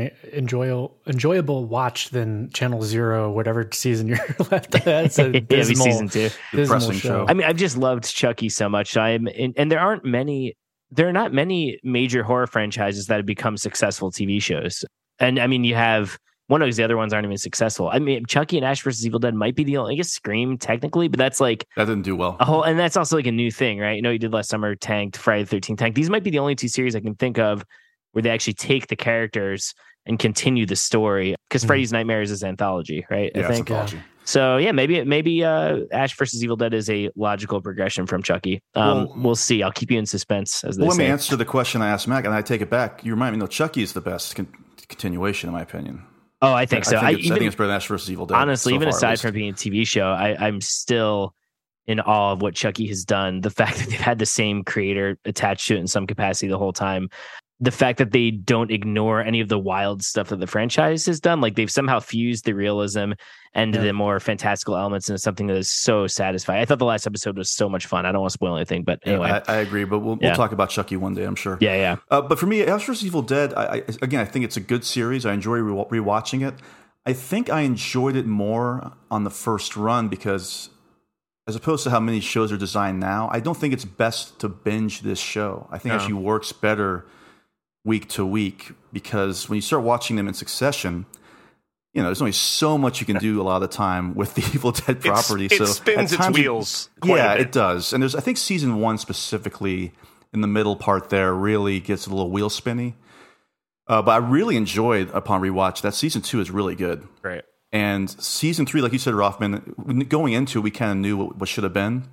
enjoyable watch than Channel Zero, whatever season you're left. That's a dismal, season 2. Depressing show. I mean, I've just loved Chucky so much. And there are not many major horror franchises that have become successful TV shows. And I mean, you have one of the other ones aren't even successful. I mean, Chucky and Ash vs. Evil Dead might be the only, I guess Scream technically, but that's like that didn't do well. And that's also like a new thing, right? You did last summer, tanked, Friday the 13th tanked. These might be the only 2 series I can think of where they actually take the characters and continue the story, because Freddy's Nightmares is anthology, right? Yeah, I think. Anthology. So yeah, maybe Ash vs. Evil Dead is a logical progression from Chucky. We'll see. I'll keep you in suspense. As they let say. me answer the question I asked Mac, and I take it back. You remind me, Chucky is the best continuation, in my opinion. Oh, I think so. I think it's better than Ash vs. Evil Dead. Honestly, so even far, aside from being a TV show, I'm still in awe of what Chucky has done. The fact that they've had the same creator attached to it in some capacity the whole time. The fact that they don't ignore any of the wild stuff that the franchise has done. Like they've somehow fused the realism and the more fantastical elements into something that is so satisfying. I thought the last episode was so much fun. I don't want to spoil anything, but anyway. Yeah, I agree, but we'll talk about Chucky one day, I'm sure. Yeah. But for me, Ash vs. Evil Dead, I think it's a good series. I enjoy rewatching it. I think I enjoyed it more on the first run because, as opposed to how many shows are designed now, I don't think it's best to binge this show. I think it actually works better week to week, because when you start watching them in succession, there's only so much you can do a lot of the time with the Evil Dead property. It spins its wheels quite a bit. It does. And I think season 1 specifically, in the middle part there, really gets a little wheel spinny. But I really enjoyed, upon rewatch, that season 2 is really good. Right. And season 3, like you said, Rothman, going into it, we kind of knew what should have been.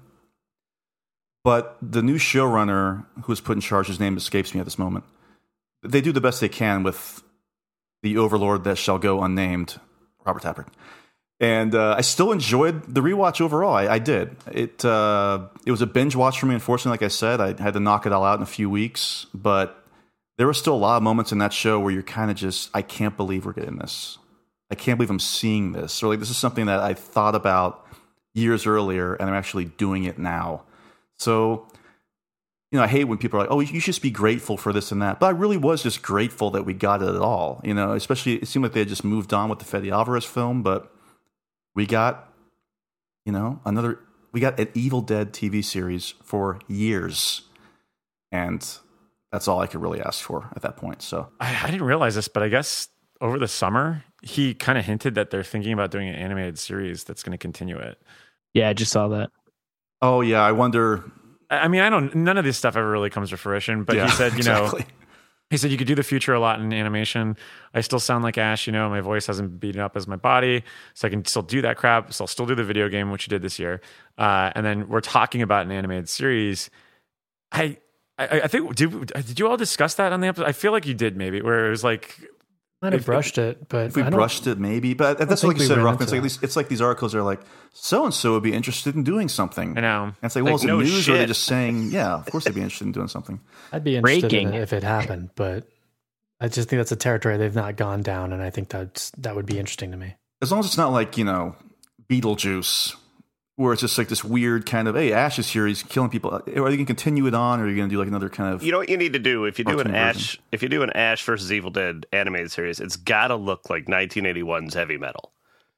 But the new showrunner who was put in charge, his name escapes me at this moment, they do the best they can with the overlord that shall go unnamed, Robert Tapert. And I still enjoyed the rewatch overall. I did. It was a binge watch for me, unfortunately. Like I said, I had to knock it all out in a few weeks. But there were still a lot of moments in that show where you're kind of just, I can't believe we're getting this. I can't believe I'm seeing this. Or like, this is something that I thought about years earlier, and I'm actually doing it now. So, I hate when people are like, oh, you should just be grateful for this and that. But I really was just grateful that we got it at all. Especially, it seemed like they had just moved on with the Fede Alvarez film, but we got, we got an Evil Dead TV series for years. And that's all I could really ask for at that point. So I didn't realize this, but I guess over the summer, he kind of hinted that they're thinking about doing an animated series that's going to continue it. Yeah, I just saw that. Oh, yeah. I wonder. I mean, none of this stuff ever really comes to fruition, but he said, exactly. He said you could do the future a lot in animation. I still sound like Ash, my voice hasn't beaten up as my body, so I can still do that crap. So I'll still do the video game, which you did this year. And then we're talking about an animated series. I think, did you all discuss that on the episode? I feel like you did, maybe, where it was like, might have brushed it, but if we brushed it, maybe. But that's like you said, Ruffman. It's like these articles are like, so and so would be interested in doing something. I know. And it's like, well, is it news, or are they just saying, yeah, of course they'd be interested in doing something. I'd be interested in it if it happened, but I just think that's a territory they've not gone down, and I think that would be interesting to me. As long as it's not like Beetlejuice, where it's just like this weird kind of, hey, Ash is here, he's killing people. Are they going to continue it on, or are you going to do like another kind of? You know what you need to do if you do an Ash versus Evil Dead animated series, it's got to look like 1981's Heavy Metal.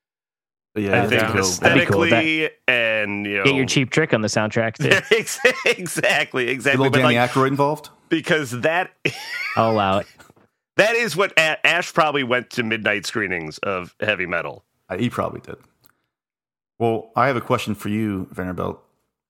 Yeah, I think aesthetically, and get your Cheap Trick on the soundtrack too. exactly. A little Danny Aykroyd involved, because that I'll allow it. That is what Ash probably went to midnight screenings of Heavy Metal. He probably did. Well, I have a question for you, Vanderbilt.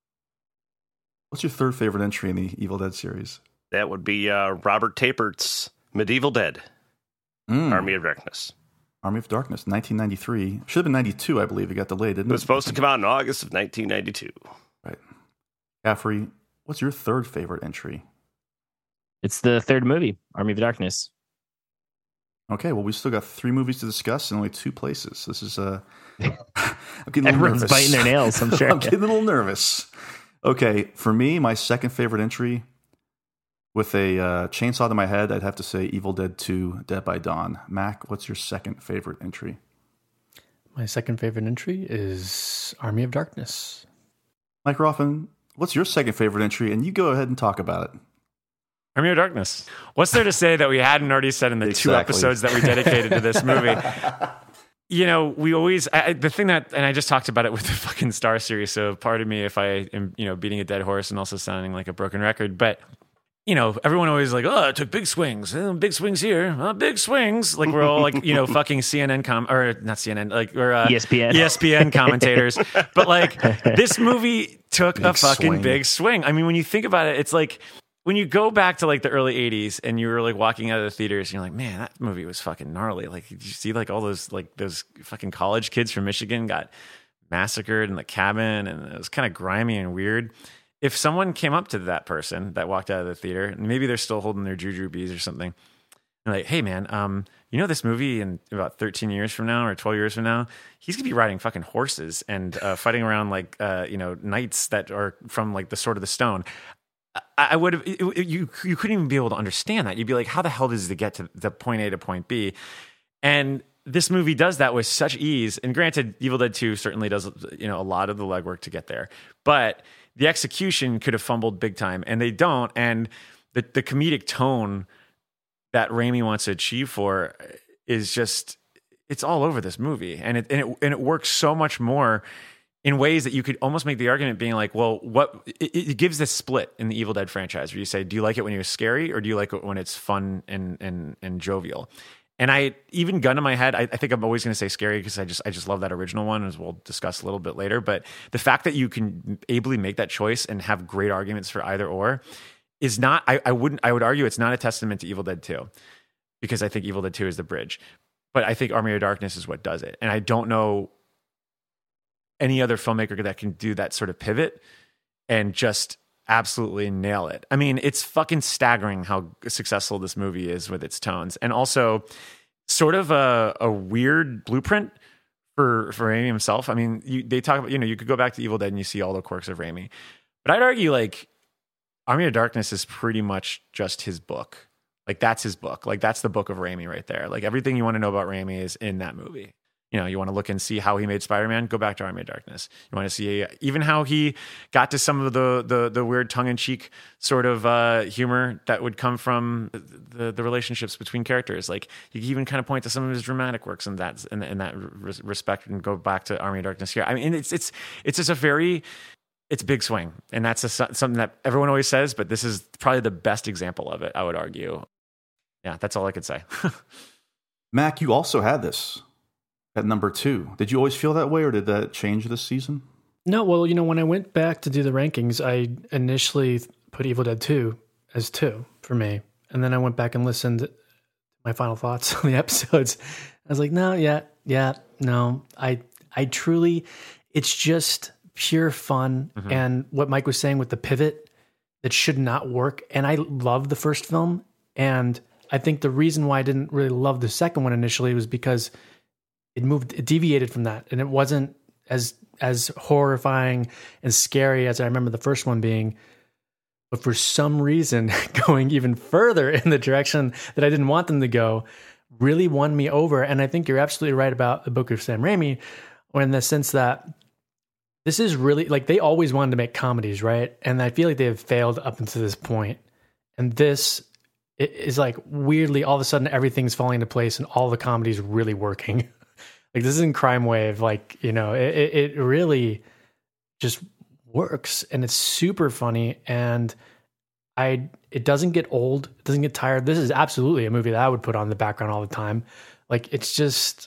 What's your third favorite entry in the Evil Dead series? That would be Robert Tapert's Medieval Dead, Army of Darkness. Army of Darkness, 1993. Should have been 92, I believe. It got delayed, didn't it? It was supposed to come out in August of 1992. Right. Caffrey, what's your third favorite entry? It's the third movie, Army of Darkness. Okay, well, we still got 3 movies to discuss and only 2 places. This is I'm getting a little Everyone's nervous. biting their nails, I'm sure. I'm getting a little nervous. Okay, for me, my second favorite entry, with a chainsaw to my head, I'd have to say Evil Dead 2, Dead by Dawn. Mac, what's your second favorite entry? My second favorite entry is Army of Darkness. Mike Roffman, what's your second favorite entry? And you go ahead and talk about it. Army of Darkness. What's there to say that we hadn't already said in the 2 episodes that we dedicated to this movie? We always, the thing that, and I just talked about it with the fucking Star series, so pardon me if I am, beating a dead horse and also sounding like a broken record, but, everyone always like, oh, it took big swings. Big swings here. Big swings. Like we're all like, fucking CNN, or not CNN, like, or ESPN commentators. But like, this movie took a fucking big swing. I mean, when you think about it, it's like, when you go back to like the early 80s and you were like walking out of the theaters and you're like, man, that movie was fucking gnarly. Like, did you see like all those fucking college kids from Michigan got massacred in the cabin, and it was kind of grimy and weird. If someone came up to that person that walked out of the theater, and maybe they're still holding their jujubes or something, and like, hey man, this movie in about 13 years from now or 12 years from now, he's gonna be riding fucking horses and fighting around like knights that are from like the Sword of the Stone. I would have, you couldn't even be able to understand that. You'd be like, how the hell does it get to the point A to point B? And this movie does that with such ease. And granted, Evil Dead 2 certainly does, a lot of the legwork to get there. But the execution could have fumbled big time, and they don't. And the comedic tone that Raimi wants to achieve for is just, it's all over this movie. And it works so much more in ways that you could almost make the argument being like, well, it gives this split in the Evil Dead franchise where you say, do you like it when it's scary, or do you like it when it's fun and jovial? And I even gun to my head, I think I'm always going to say scary because I just love that original one, as we'll discuss a little bit later. But the fact that you can ably make that choice and have great arguments for either or is not. I would argue it's not a testament to Evil Dead 2, because I think Evil Dead 2 is the bridge. But I think Army of Darkness is what does it, and I don't know any other filmmaker that can do that sort of pivot and just absolutely nail it. I mean, it's fucking staggering how successful this movie is with its tones, and also sort of a weird blueprint for Raimi himself. I mean, they talk about, you could go back to Evil Dead and you see all the quirks of Raimi, but I'd argue like Army of Darkness is pretty much just his book. Like that's his book. Like that's the book of Raimi right there. Like everything you want to know about Raimi is in that movie. You want to look and see how he made Spider-Man, go back to Army of Darkness. You want to see even how he got to some of the weird tongue-in-cheek sort of humor that would come from the relationships between characters. Like you can even kind of point to some of his dramatic works in that respect, and go back to Army of Darkness here. I mean, it's just it's a big swing, and that's something that everyone always says, but this is probably the best example of it, I would argue. Yeah, that's all I could say. Mac, you also had this at number 2. Did you always feel that way, or did that change this season? No, well, when I went back to do the rankings, I initially put Evil Dead 2 as 2 for me. And then I went back and listened to my final thoughts on the episodes. I was like, no, no. I truly, it's just pure fun. Mm-hmm. And what Mike was saying with the pivot, that should not work. And I love the first film. And I think the reason why I didn't really love the second one initially was because it deviated from that, and it wasn't as horrifying and scary as I remember the first one being. But for some reason, going even further in the direction that I didn't want them to go really won me over. And I think you're absolutely right about the Book of Sam Raimi, or in the sense that this is really like, they always wanted to make comedies, right? And I feel like they have failed up until this point. And this is like weirdly, all of a sudden, everything's falling into place, and all the comedy's really working. Like this isn't Crime Wave, it really just works, and it's super funny, and it doesn't get old, it doesn't get tired. This is absolutely a movie that I would put on the background all the time. Like it's just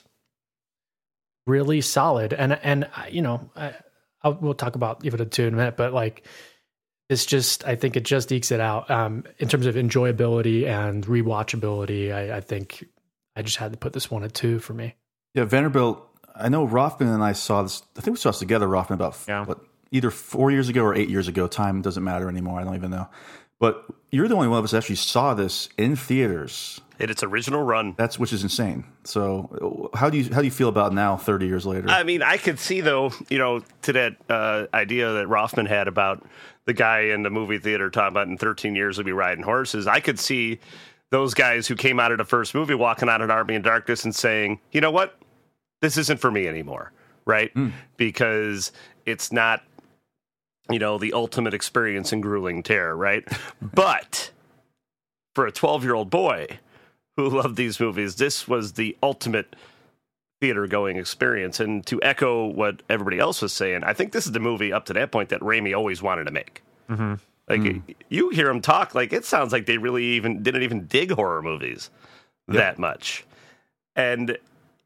really solid, and we'll talk about Evil Dead 2 in a minute, but like it's just, I think it just ekes it out in terms of enjoyability and rewatchability. I think I just had to put this one at 2 for me. Yeah, Vanderbilt, I know Rothman and I saw this, I think we saw this together, Rothman, about either 4 years ago or 8 years ago. Time doesn't matter anymore. I don't even know. But you're the only one of us that actually saw this in theaters. In its original run. Which is insane. So how do you feel about now, 30 years later? I mean, I could see, though, to that idea that Rothman had about the guy in the movie theater talking about in 13 years we'll be riding horses. I could see those guys who came out of the first movie walking out of Army of Darkness and saying, you know what? This isn't for me anymore, right? Because it's not, the ultimate experience in grueling terror, right? But for a 12-year-old boy who loved these movies, this was the ultimate theater-going experience. And to echo what everybody else was saying, I think this is the movie up to that point that Raimi always wanted to make. Mm-hmm. Like you hear him talk, like it sounds like they really didn't even dig horror movies that much. And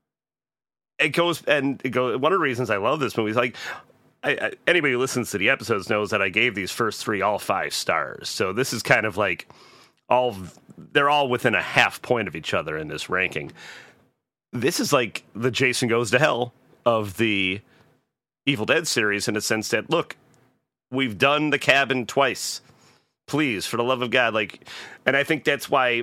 it goes. One of the reasons I love this movie is like, anybody who listens to the episodes knows that I gave these first 3 all 5 stars. So this is kind of like they're all within a half point of each other in this ranking. This is like the Jason Goes to Hell of the Evil Dead series, in a sense that, look, we've done The Cabin twice. Please, for the love of God, and I think that's why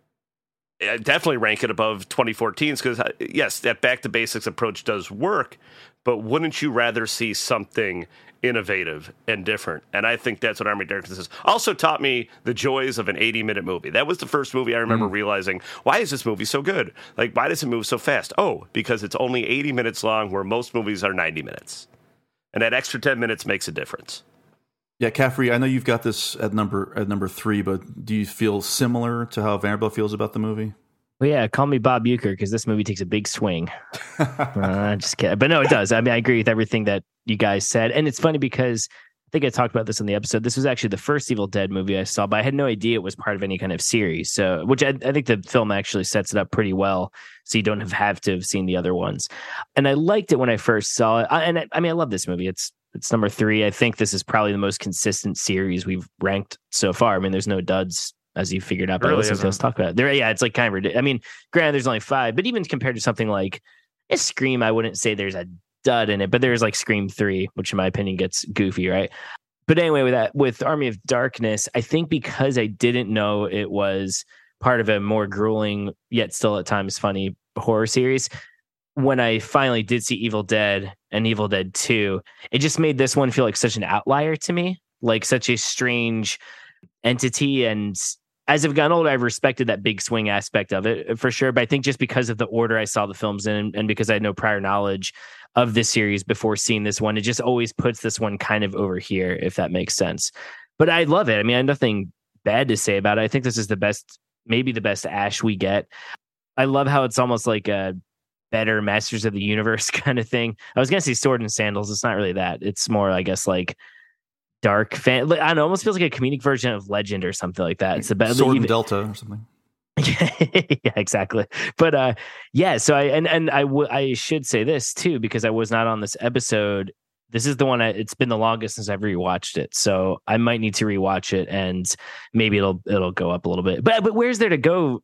I definitely rank it above 2014's, because yes, that back to basics approach does work, but wouldn't you rather see something innovative and different? And I think that's what Army of Darkness is. Also taught me the joys of an 80-minute movie. That was the first movie I remember realizing, why is this movie so good? Like, why does it move so fast? Oh, because it's only 80 minutes long, where most movies are 90 minutes. And that extra 10 minutes makes a difference. Yeah, Caffrey, I know you've got this at number 3, but do you feel similar to how Vanderbilt feels about the movie? Well, yeah, call me Bob Uecker, because this movie takes a big swing. Just kidding. But no, it does. I mean, I agree with everything that you guys said. And it's funny because I think I talked about this in the episode. This was actually the first Evil Dead movie I saw, but I had no idea it was part of any kind of series. So, which I think the film actually sets it up pretty well, so you don't have to have seen the other ones. And I liked it when I first saw it. I mean, I love this movie. It's number 3. I think this is probably the most consistent series we've ranked so far. I mean, there's no duds, as you figured out by listening to us talk about it. It's like kind of ridiculous. I mean, granted, there's only 5, but even compared to something like a Scream, I wouldn't say there's a dud in it, but there's like Scream 3, which in my opinion gets goofy, right? But anyway, with Army of Darkness, I think because I didn't know it was part of a more grueling yet still at times funny horror series, when I finally did see Evil Dead and Evil Dead 2, it just made this one feel like such an outlier to me, like such a strange entity. And as I've gotten older, I've respected that big swing aspect of it for sure. But I think just because of the order I saw the films in, and because I had no prior knowledge of this series before seeing this one, it just always puts this one kind of over here, if that makes sense. But I love it. I mean, I have nothing bad to say about it. I think this is the best, maybe the best Ash we get. I love how it's almost like a better Masters of the Universe kind of thing. I was going to say Sword and Sandals. It's not really that. It's more, I guess, like dark fan. I don't know, almost feels like a comedic version of Legend or something like that. It's the best Sword and Delta or something. Yeah, exactly. But so I should say this too, because I was not on this episode. This is the one it's been the longest since I've rewatched it, so I might need to rewatch it, and maybe it'll go up a little bit. But where's there to go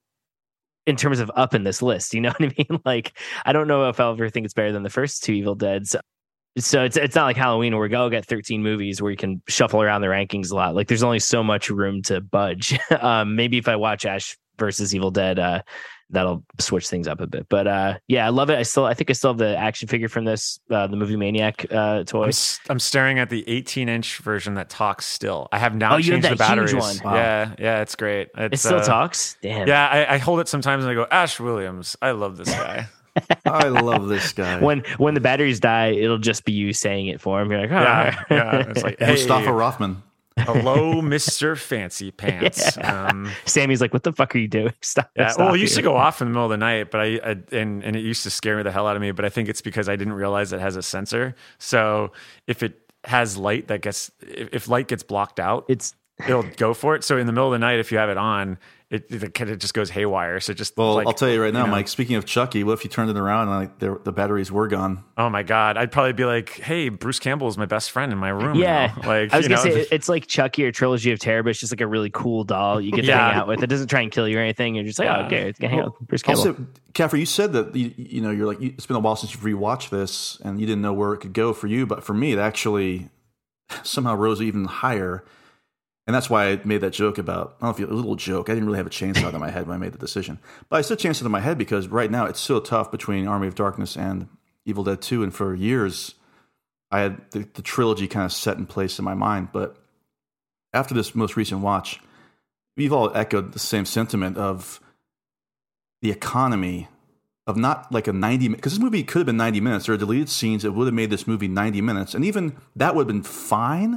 in terms of up in this list? You know what I mean? Like, I don't know if I'll ever think it's better than the first 2 Evil Deads. So it's not like Halloween where we go get 13 movies where you can shuffle around the rankings a lot. Like, there's only so much room to budge. Maybe if I watch Ash versus Evil Dead, that'll switch things up a bit. But I love it. I think I still have the action figure from this, the Movie Maniac toy. I'm staring at the 18-inch version that talks still. I have now changed the batteries. Huge one. Wow. Yeah, it's great. It still talks? Damn. Yeah, I hold it sometimes and I go, Ash Williams, I love this guy. I love this guy. When the batteries die, it'll just be you saying it for him. You're like, yeah. It's like, hey, Mustafa Rothman. Hello, Mr. Fancy Pants. Yeah. Sammy's like, what the fuck are you doing? Stop. Well, it used to go off in the middle of the night, but and it used to scare me the hell out of me. But I think it's because I didn't realize it has a sensor. So if it has light that gets, if light gets blocked out, it'll go for it. So in the middle of the night, if you have it on, it just goes haywire. So just I'll tell you right now, Mike. Speaking of Chucky, what if you turned it around and the batteries were gone? Oh my God, I'd probably be like, "Hey, Bruce Campbell is my best friend in my room." Yeah, now. Like I was gonna say, it's like Chucky or Trilogy of Terror, but it's just like a really cool doll you get to hang out with. It doesn't try and kill you or anything. You're just like, oh, okay, it's gonna hang out with Bruce Campbell. Also, Caffrey, you said that you're like, it's been a while since you've rewatched this, and you didn't know where it could go for you. But for me, it actually somehow rose even higher. And that's why I made that joke about, I don't know if a little joke. I didn't really have a chainsaw in my head when I made the decision. But I still chainsawed in my head because right now it's so tough between Army of Darkness and Evil Dead 2. And for years, I had the trilogy kind of set in place in my mind. But after this most recent watch, we've all echoed the same sentiment of the economy of not like a 90 minute, because this movie could have been 90 minutes. There are deleted scenes that would have made this movie 90 minutes. And even that would have been fine.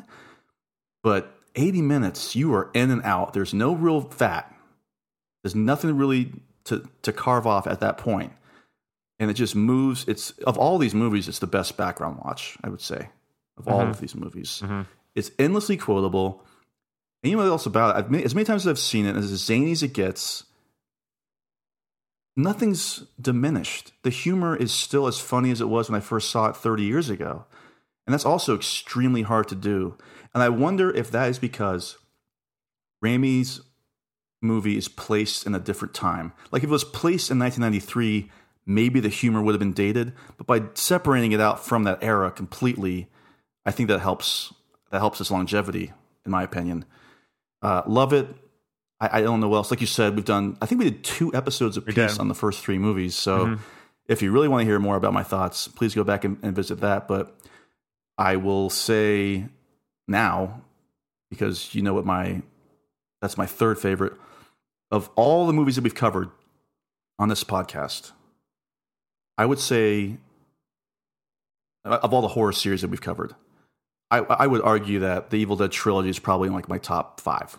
But 80 minutes, you are in and out. There's no real fat. There's nothing really to carve off at that point. And it just moves. It's of all these movies, it's the best background watch, I would say, of all of these movies. Mm-hmm. It's endlessly quotable. And you know what else about it? As many times as I've seen it, as zany as it gets, nothing's diminished. The humor is still as funny as it was when I first saw it 30 years ago. And that's also extremely hard to do. And I wonder if that is because Raimi's movie is placed in a different time. Like if it was placed in 1993, maybe the humor would have been dated. But by separating it out from that era completely, I think that helps its longevity, in my opinion. Love it. I don't know what else. Like you said, I think we did 2 episodes apiece on the first 3 movies. So if you really want to hear more about my thoughts, please go back and visit that. But I will say now, because you know what that's my third favorite of all the movies that we've covered on this podcast. I would say of all the horror series that we've covered, I would argue that the Evil Dead trilogy is probably in like my top 5.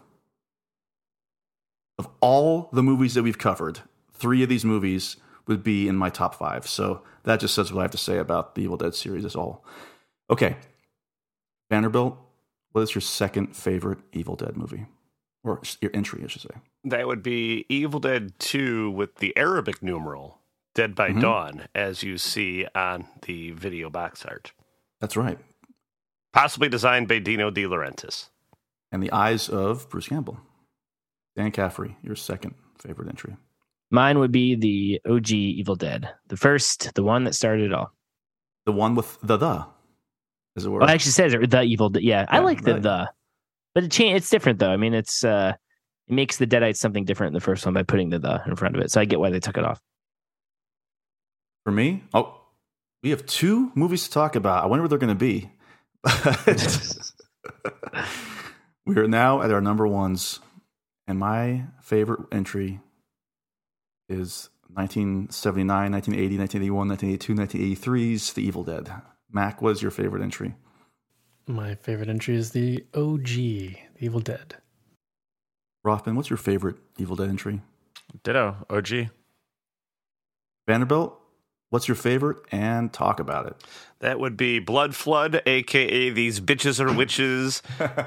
Of all the movies that we've covered, 3 of these movies would be in my top 5. So that just says what I have to say about the Evil Dead series as all. Okay, Vanderbilt, What is your second favorite Evil Dead movie? Or your entry, I should say. That would be Evil Dead 2 with the Arabic numeral, Dead by Dawn, as you see on the video box art. That's right. Possibly designed by Dino De Laurentiis. And the eyes of Bruce Campbell. Dan Caffrey, your second favorite entry. Mine would be the OG Evil Dead. The first, the one that started it all. The one with the, as it were. Well, it actually says the Evil Dead. Yeah, I like the. But it's different, though. I mean, it makes the Deadites something different in the first one by putting the in front of it. So I get why they took it off. For me, we have 2 movies to talk about. I wonder what they're going to be. We are now at our number ones, and my favorite entry is 1979, 1980, 1981, 1982, 1983's The Evil Dead. Mac, what is your favorite entry? My favorite entry is the OG, The Evil Dead. Rothman, what's your favorite Evil Dead entry? Ditto, OG. Vanderbilt, what's your favorite? And talk about it. That would be Blood Flood, a.k.a. These Bitches Are Witches,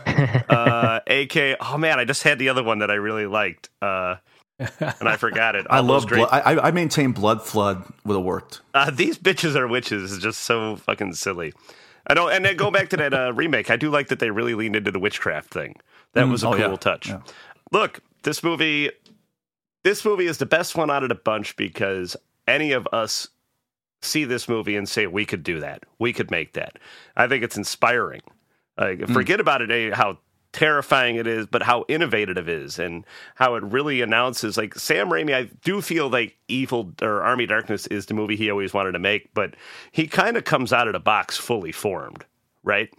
a.k.a. Oh, man, I just had the other one that I really liked, and I forgot it. I love Blood. I maintain Blood Flood would have worked. These Bitches Are Witches is just so fucking silly. I don't, and then go back to that remake. I do like that they really leaned into the witchcraft thing. That was a cool touch. Yeah. Look, this movie is the best one out of the bunch because any of us see this movie and say, we could do that. We could make that. I think it's inspiring. Forget about it, how terrifying it is, but how innovative it is and how it really announces, like Sam Raimi, I do feel like Army of Darkness is the movie he always wanted to make, but he kind of comes out of the box fully formed, right?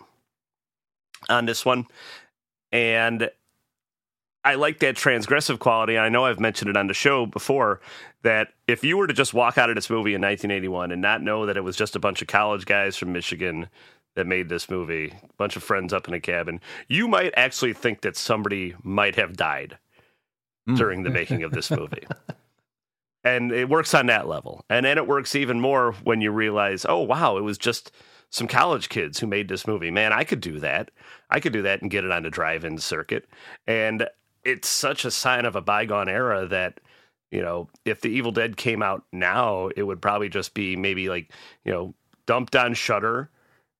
On this one. And I like that transgressive quality. I know I've mentioned it on the show before, that if you were to just walk out of this movie in 1981 and not know that it was just a bunch of college guys from Michigan that made this movie, a bunch of friends up in a cabin, you might actually think that somebody might have died during the making of this movie. And it works on that level. And then it works even more when you realize, oh, wow, it was just some college kids who made this movie. Man, I could do that. I could do that and get it on the drive-in circuit. And it's such a sign of a bygone era that, you know, if The Evil Dead came out now, it would probably just be maybe like, you know, dumped on Shudder,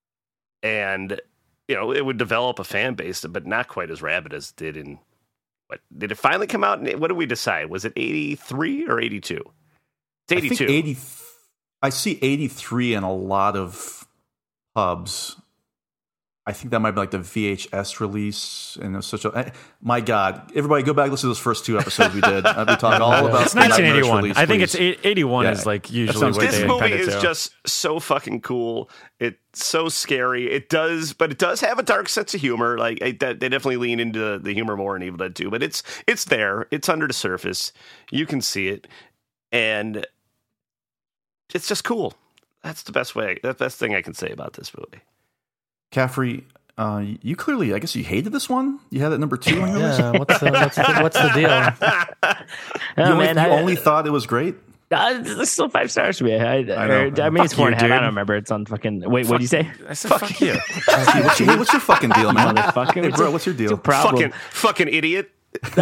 and, you know, it would develop a fan base, but not quite as rabid as it did in, what, did it finally come out? What did we decide? Was it 83 or 82? It's 82. I think I see 83 in a lot of pubs. I think that might be like the VHS release, and it was such a. My God, everybody, go back and listen to those first 2 episodes we did. We talked all about. It's 1981. Release, I think it's 81 is like usually what this movie is just so fucking cool. It's so scary. It does have a dark sense of humor. Like they definitely lean into the humor more in Evil Dead 2, but it's there. It's under the surface. You can see it, and it's just cool. That's the best thing I can say about this movie. Caffrey, you clearly, I guess you hated this one? You had it number 2 on your list? Yeah, what's the deal? You only thought it was great? It's still 5 stars to me. I mean, it's 4.5. I don't remember. It's on fucking. Wait, what did you say? I said fuck you. What's your fucking deal, man? Motherfucker. Hey, bro, what's your deal? Fucking idiot.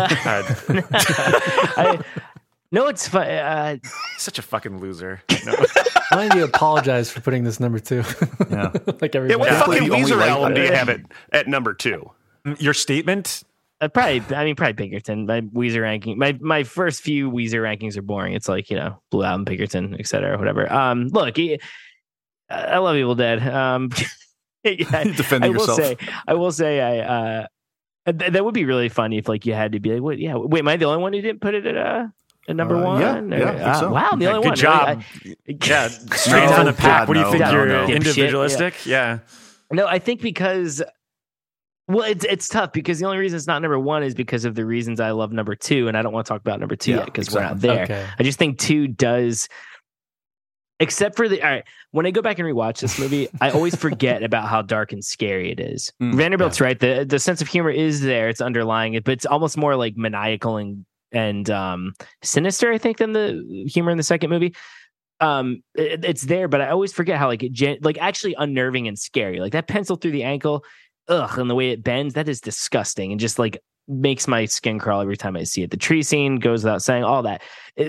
No, it's fun. Such a fucking loser. No. I need to apologize for putting this number 2. Yeah. Like everybody. Yeah, what fucking Weezer album do you have it at number 2? Your statement? Probably Pinkerton. My Weezer ranking. My first few Weezer rankings are boring. It's like, you know, Blue Album, Pinkerton, etc. Whatever. Look, I love Evil Dead. Defending yourself. I will say, that would be really funny if like you had to be like, what? Yeah, wait, am I the only one who didn't put it at number 1? Yeah, I think so. Wow, the only one. Good job. Yeah, straight down the pack. What do you think? You're individualistic? Yeah. No, I think because. Well, it's tough because the only reason it's not number 1 is because of the reasons I love number 2, and I don't want to talk about number 2 yet because we're not there. Okay. I just think 2 does, except for all right. When I go back and rewatch this movie, I always forget about how dark and scary it is. Vanderbilt's right. The sense of humor is there. It's underlying it, but it's almost more like maniacal and sinister, I think, than the humor in the second movie. It's there, but I always forget how like actually unnerving and scary. Like that pencil through the ankle. and the way it bends, that is disgusting, and just like makes my skin crawl every time I see it. The tree scene goes without saying. All that.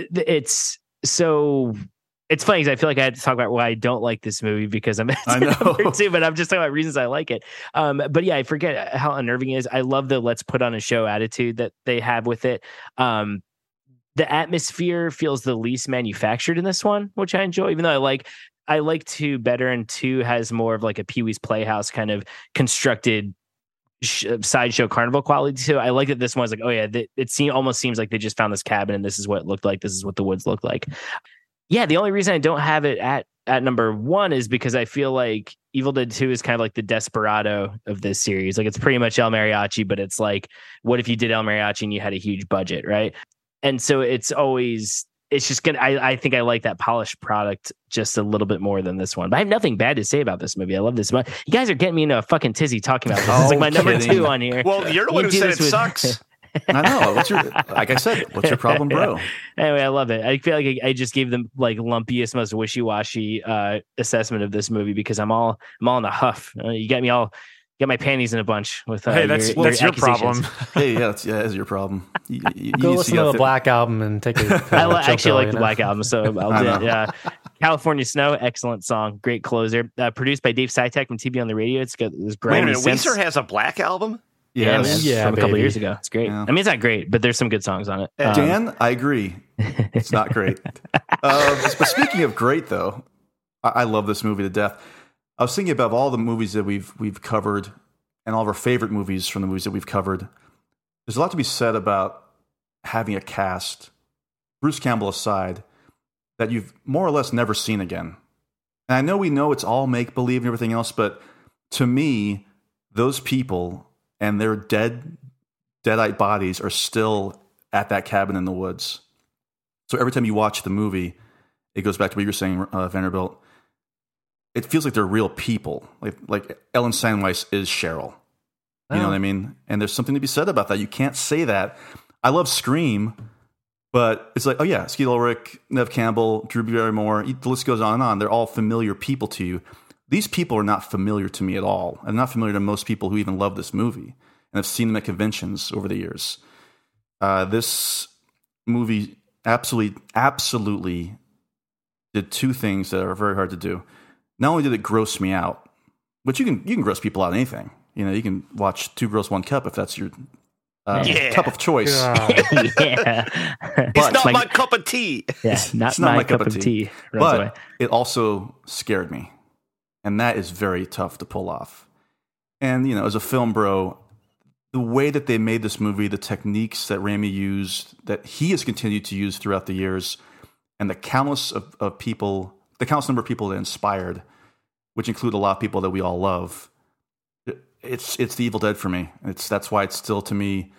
It's so. It's funny because I feel like I had to talk about why I don't like this movie because I'm I know. number 2, but I'm just talking about reasons I like it. But yeah, I forget how unnerving it is. I love the let's put on a show attitude that they have with it. The atmosphere feels the least manufactured in this one, which I enjoy, even though I like 2 better, and 2 has more of like a Pee-wee's Playhouse kind of constructed sideshow carnival quality too. I like that this one's like, oh yeah, it almost seems like they just found this cabin and this is what it looked like. This is what the woods looked like. Yeah, the only reason I don't have it at number 1 is because I feel like Evil Dead 2 is kind of like the Desperado of this series. Like it's pretty much El Mariachi, but it's like, what if you did El Mariachi and you had a huge budget, right? And so it's just gonna. I think I like that polished product just a little bit more than this one. But I have nothing bad to say about this movie. I love this movie. You guys are getting me into a fucking tizzy talking about this. It's like my number 2 on here. Well, you're the one who said it sucks. I know. Like I said, what's your problem, bro? Anyway, I love it. I feel like I just gave them like lumpiest, most wishy-washy assessment of this movie because I'm all in a huff. You got me all. Get my panties in a bunch with hey, that's your problem. Hey, that's your problem. Go listen to the Black Album and take a I actually like the Black Album, so I'll do it. California Snow, excellent song, great closer. Produced by Dave Sitek from TV on the Radio. It's got this grimy. Wait a minute, Weezer has a Black Album? Yeah, man, from a couple baby. years ago. It's great. Yeah. I mean, it's not great, but there's some good songs on it. Dan, I agree. It's not great. But speaking of great, though, I love this movie to death. I was thinking about all the movies that we've covered and all of our favorite movies from the movies that we've covered. There's a lot to be said about having a cast, Bruce Campbell aside, that you've more or less never seen again. And we know it's all make-believe and everything else, but to me, those people and their deadite bodies are still at that cabin in the woods. So every time you watch the movie, it goes back to what you were saying, Vanderbilt. It feels like they're real people. Like Ellen Sandweiss is Cheryl. You know what I mean? And there's something to be said about that. You can't say that. I love Scream, but it's like, oh yeah, Skeet Ulrich, Neve Campbell, Drew Barrymore, the list goes on and on. They're all familiar people to you. These people are not familiar to me at all. I'm not familiar to most people who even love this movie and have seen them at conventions over the years. This movie absolutely did 2 things that are very hard to do. Not only did it gross me out, but you can gross people out in anything. You know, you can watch 2 Girls, 1 Cup if that's your cup of choice. Yeah. It's not my cup of tea. Yeah, it's not my cup of tea. But it also scared me. And that is very tough to pull off. And, you know, as a film bro, the way that they made this movie, the techniques that Raimi used, that he has continued to use throughout the years, and the countless number of people that inspired, which include a lot of people that we all love, it's the Evil Dead for me. That's why it's still, to me,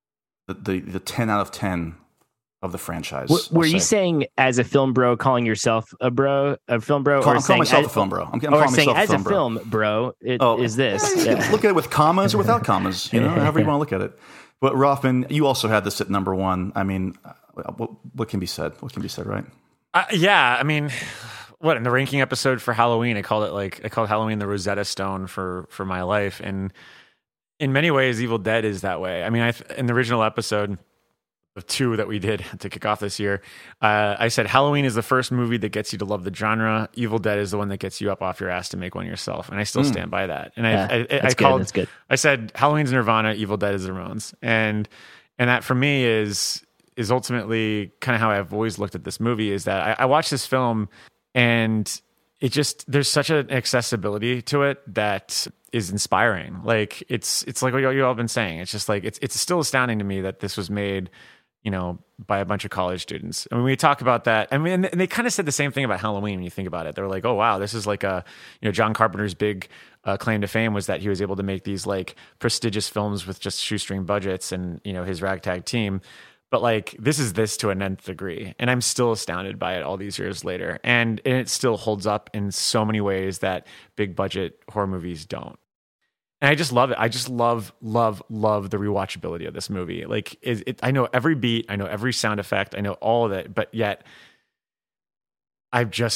the 10 out of 10 of the franchise. Were you saying as a film bro, calling yourself a film bro? I'm calling myself a film bro. I'm calling saying myself as a film bro, is this. You can look at it with commas or without commas, you know, however you want to look at it. But Rothman, you also had this at number 1. I mean, what can be said? What can be said, right? Yeah, I mean, what in the ranking episode for Halloween, I called Halloween the Rosetta Stone for my life, and in many ways, Evil Dead is that way. I mean, in the original episode of 2 that we did to kick off this year, I said Halloween is the first movie that gets you to love the genre. Evil Dead is the one that gets you up off your ass to make one yourself, and I still stand by that. And that's good. I said Halloween's Nirvana, Evil Dead is the Ramones, and that for me is ultimately kind of how I've always looked at this movie. Is that I watched this film and it just, there's such an accessibility to it that is inspiring. Like it's like what you all been saying. It's just like it's still astounding to me that this was made, you know, by a bunch of college students. I mean, we talk about that. I mean, and they kind of said the same thing about Halloween when you think about it. They're like, oh wow, this is like John Carpenter's big claim to fame was that he was able to make these like prestigious films with just shoestring budgets and, you know, his ragtag team. But like this is this to an nth degree, and I'm still astounded by it all these years later, and it still holds up in so many ways that big budget horror movies don't. And I just love it. I just love the rewatchability of this movie. Like I know every beat, I know every sound effect, I know all of it, but yet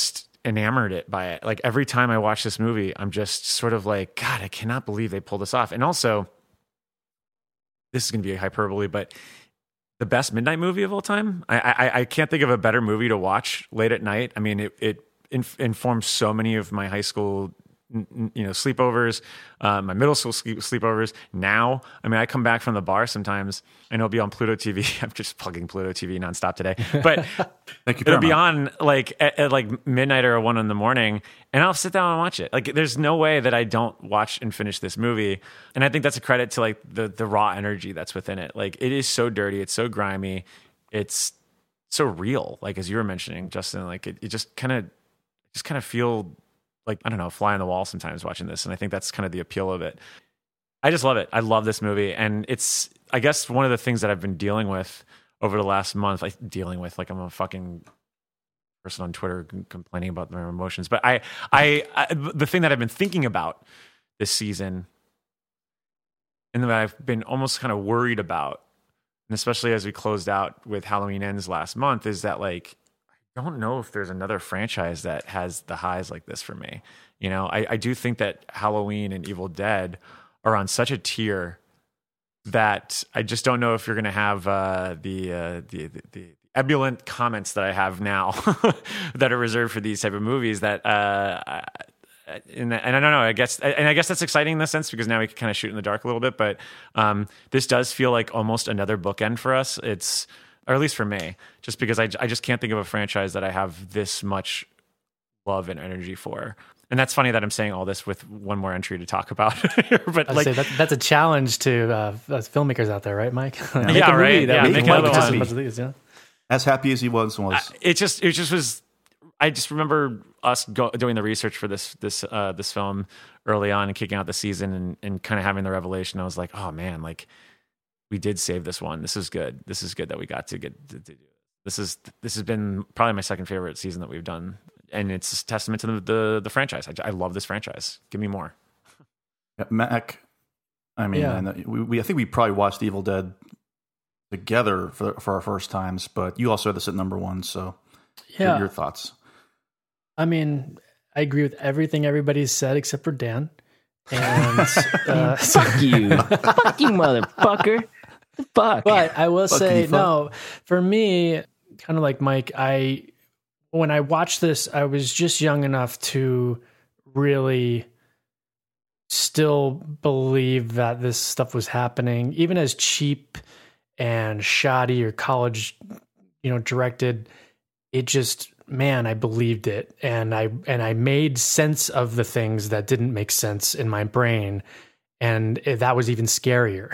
enamored by it. Like every time I watch this movie, I'm just sort of like, God, I cannot believe they pulled this off. And also, this is going to be a hyperbole, but the best midnight movie of all time. I can't think of a better movie to watch late at night. I mean, it informed so many of my high school, sleepovers, my middle school sleepovers. Now, I mean, I come back from the bar sometimes and it'll be on Pluto TV. I'm just plugging Pluto TV nonstop today, but it'll be on like at like midnight or 1 a.m, and I'll sit down and watch it. Like, there's no way that I don't watch and finish this movie. And I think that's a credit to like the raw energy that's within it. Like, it is so dirty. It's so grimy. It's so real. Like, as you were mentioning, Justin, like it just kind of feel like, I don't know, fly on the wall sometimes watching this. And I think that's kind of the appeal of it. I just love it. I love this movie. And it's, I guess, one of the things that I've been dealing with over the last month, like I'm a fucking person on Twitter complaining about my emotions. But I the thing that I've been thinking about this season, and that I've been almost kind of worried about, and especially as we closed out with Halloween Ends last month, is that like, I don't know if there's another franchise that has the highs like this for me. You know, I do think that Halloween and Evil Dead are on such a tier that I just don't know if you're going to have the ebullient comments that I have now that are reserved for these type of movies. That and I don't know. I guess that's exciting in the sense because now we can kind of shoot in the dark a little bit. But this does feel like almost another bookend for us. Or at least for me, just because I just can't think of a franchise that I have this much love and energy for. And that's funny that I'm saying all this with one more entry to talk about. But I'd say that's a challenge to filmmakers out there, right, Mike? Yeah, right. Yeah, make another one. As happy as he was. It just was. I just remember us doing the research for this film early on and kicking out the season and kind of having the revelation. I was like, oh man, like, we did save this one. This is good. This is good that we got to get to do this. This has been probably my second favorite season that we've done, and it's a testament to the franchise. I love this franchise. Give me more. Yeah, Mac, I mean, yeah. I think we probably watched Evil Dead together for our first times, but you also had this at number 1. So, yeah, your thoughts? I mean, I agree with everything everybody's said except for Dan. And fuck you, motherfucker. Fuck. But I will say, no, for me, kind of like Mike, when I watched this, I was just young enough to really still believe that this stuff was happening, even as cheap and shoddy or college, directed. It just, man, I believed it, and I made sense of the things that didn't make sense in my brain. And that was even scarier.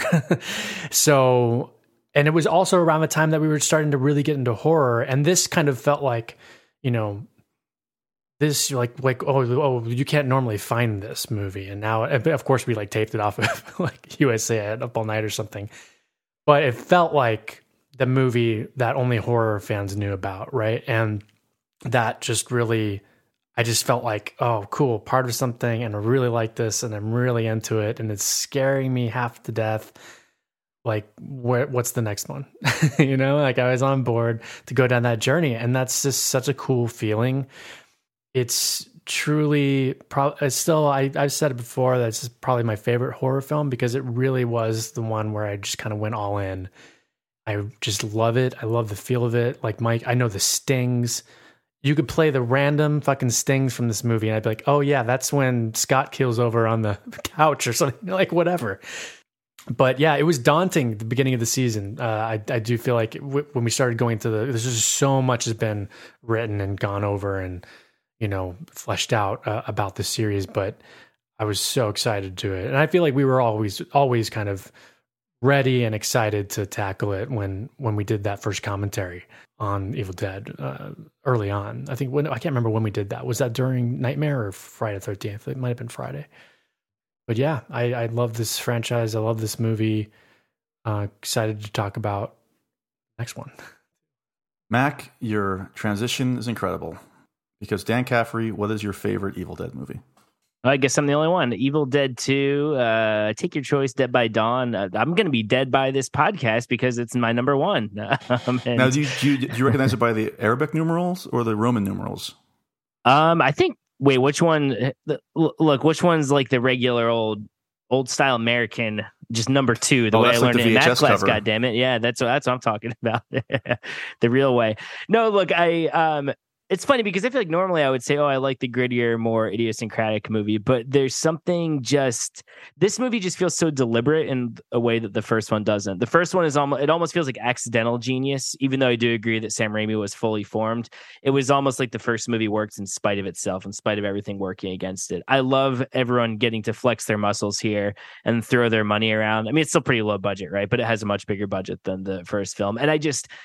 So, and it was also around the time that we were starting to really get into horror. And this kind of felt like, this like, oh, you can't normally find this movie. And now, of course, we like taped it off of like USA Up All Night or something. But it felt like the movie that only horror fans knew about, right? And that just really, I just felt like, oh, cool, part of something, and I really like this, and I'm really into it, and it's scaring me half to death. Like, what's the next one? Like, I was on board to go down that journey, and that's just such a cool feeling. It's truly, I've said it before, that's probably my favorite horror film because it really was the one where I just kind of went all in. I just love it. I love the feel of it. Like, Mike, I know the stings. You could play the random fucking stings from this movie, and I'd be like, oh yeah, that's when Scott keels over on the couch or something, like whatever. But yeah, it was daunting at the beginning of the season. I do feel like when we started going to there's just so much has been written and gone over and, fleshed out about the series, but I was so excited to it. And I feel like we were always kind of ready and excited to tackle it when we did that first commentary on Evil Dead early on. I think I can't remember when we did that. Was that during Nightmare or Friday the 13th? It might have been Friday. But yeah, I love this franchise. I love this movie. Excited to talk about next one. Mac, your transition is incredible. Because Dan Caffrey, what is your favorite Evil Dead movie? I guess I'm the only one. Evil Dead 2, take your choice, Dead by Dawn. I'm going to be dead by this podcast because it's my number 1. Now, do you recognize it by the Arabic numerals or the Roman numerals? I think. Wait, which one? Look, which one's like the regular old style American? Just number 2, the way I learned it in math class. God damn it! Yeah, that's what I'm talking about. The real way. No, look, it's funny because I feel like normally I would say, oh, I like the grittier, more idiosyncratic movie, but there's something this movie just feels so deliberate in a way that the first one doesn't. The first one is almost feels like accidental genius, even though I do agree that Sam Raimi was fully formed. It was almost like the first movie works in spite of itself, in spite of everything working against it. I love everyone getting to flex their muscles here and throw their money around. I mean, it's still pretty low budget, right? But it has a much bigger budget than the first film. And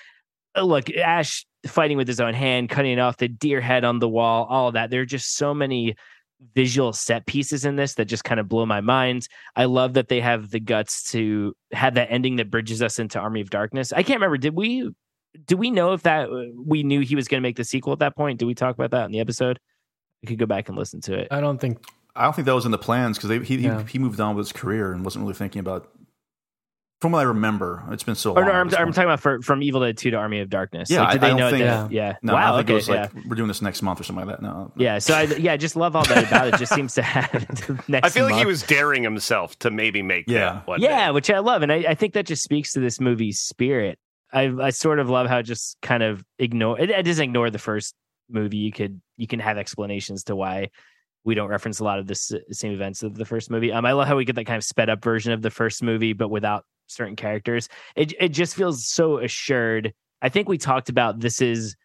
look, Ash fighting with his own hand, cutting off the deer head on the wall, all of that. There are just so many visual set pieces in this that just kind of blow my mind. I love that they have the guts to have that ending that bridges us into Army of Darkness. I can't remember. Did we know if that we knew he was going to make the sequel at that point? Did we talk about that in the episode? I could go back and listen to it. I don't think that was in the plans because he moved on with his career and wasn't really thinking about. From what I remember, it's been so long. I'm talking about from Evil Dead 2 to Army of Darkness. Yeah, did they know think, that? Yeah. No, wow. I think Okay. it was like we're doing this next month or something like that. No. Yeah. So I just love all that about it. Just seems to have next. I feel like he month. was daring himself to maybe make that one day. Which I love, and I think that just speaks to this movie's spirit. I sort of love how it just kind of it doesn't ignore the first movie. You can have explanations to why we don't reference a lot of the same events of the first movie. I love how we get that kind of sped up version of the first movie, but without certain characters. It just feels so assured. I think we talked about this is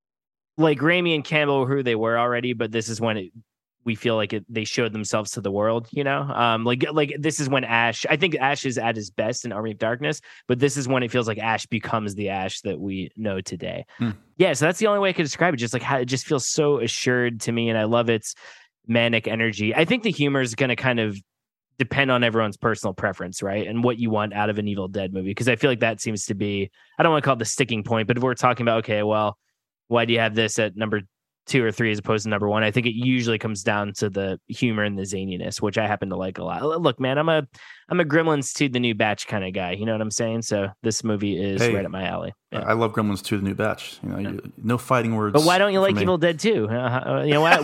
like Raimi and Campbell were who they were already, but this is when we feel like they showed themselves to the world, you know? Like this is when Ash, I think Ash is at his best in Army of Darkness, but this is when it feels like Ash becomes the Ash that we know today. Yeah, so that's the only way I could describe it. Just like how it just feels so assured to me, and I love its manic energy. I think the humor is going to kind of depend on everyone's personal preference, right? And what you want out of an Evil Dead movie. Because I feel like that seems to be, I don't want to call it the sticking point, but if we're talking about, okay, well, why do you have this at number 2 or 3 as opposed to number 1? I think it usually comes down to the humor and the zaniness, which I happen to like a lot. Look, man, I'm a Gremlins 2 the New Batch kind of guy. You know what I'm saying? So this movie is right up my alley. Yeah. I love Gremlins 2 the New Batch. You know, no fighting words. But why don't you like Evil Dead 2? You know, now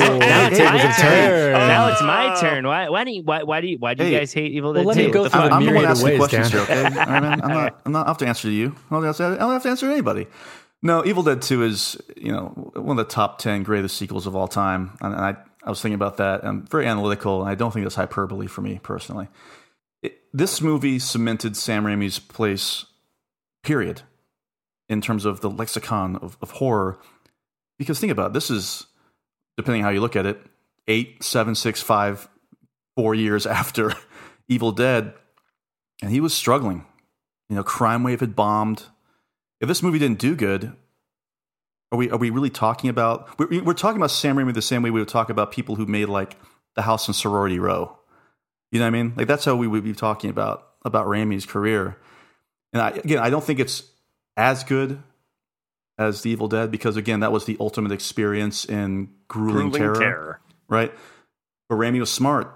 it's my turn. Why do you guys hate Evil Dead 2? Let me go through I'm the one asking ways, questions Dan. here, okay? All right, man? I'm not have to answer you. I don't have to answer anybody. No, Evil Dead 2 is, you know, one of the top 10 greatest sequels of all time. And I was thinking about that. I'm very analytical, and I don't think that's hyperbole for me personally. This movie cemented Sam Raimi's place, period, in terms of the lexicon of horror. Because think about it, this is, depending how you look at it, 8, 7, 6, 5, 4 years after Evil Dead. And he was struggling. You know, Crime Wave had bombed. If this movie didn't do good, are we really talking about... We're talking about Sam Raimi the same way we would talk about people who made, like, The House on Sorority Row. You know what I mean? Like, that's how we would be talking about Raimi's career. And I don't think it's as good as The Evil Dead, because, again, that was the ultimate experience in grueling terror. Right? But Raimi was smart.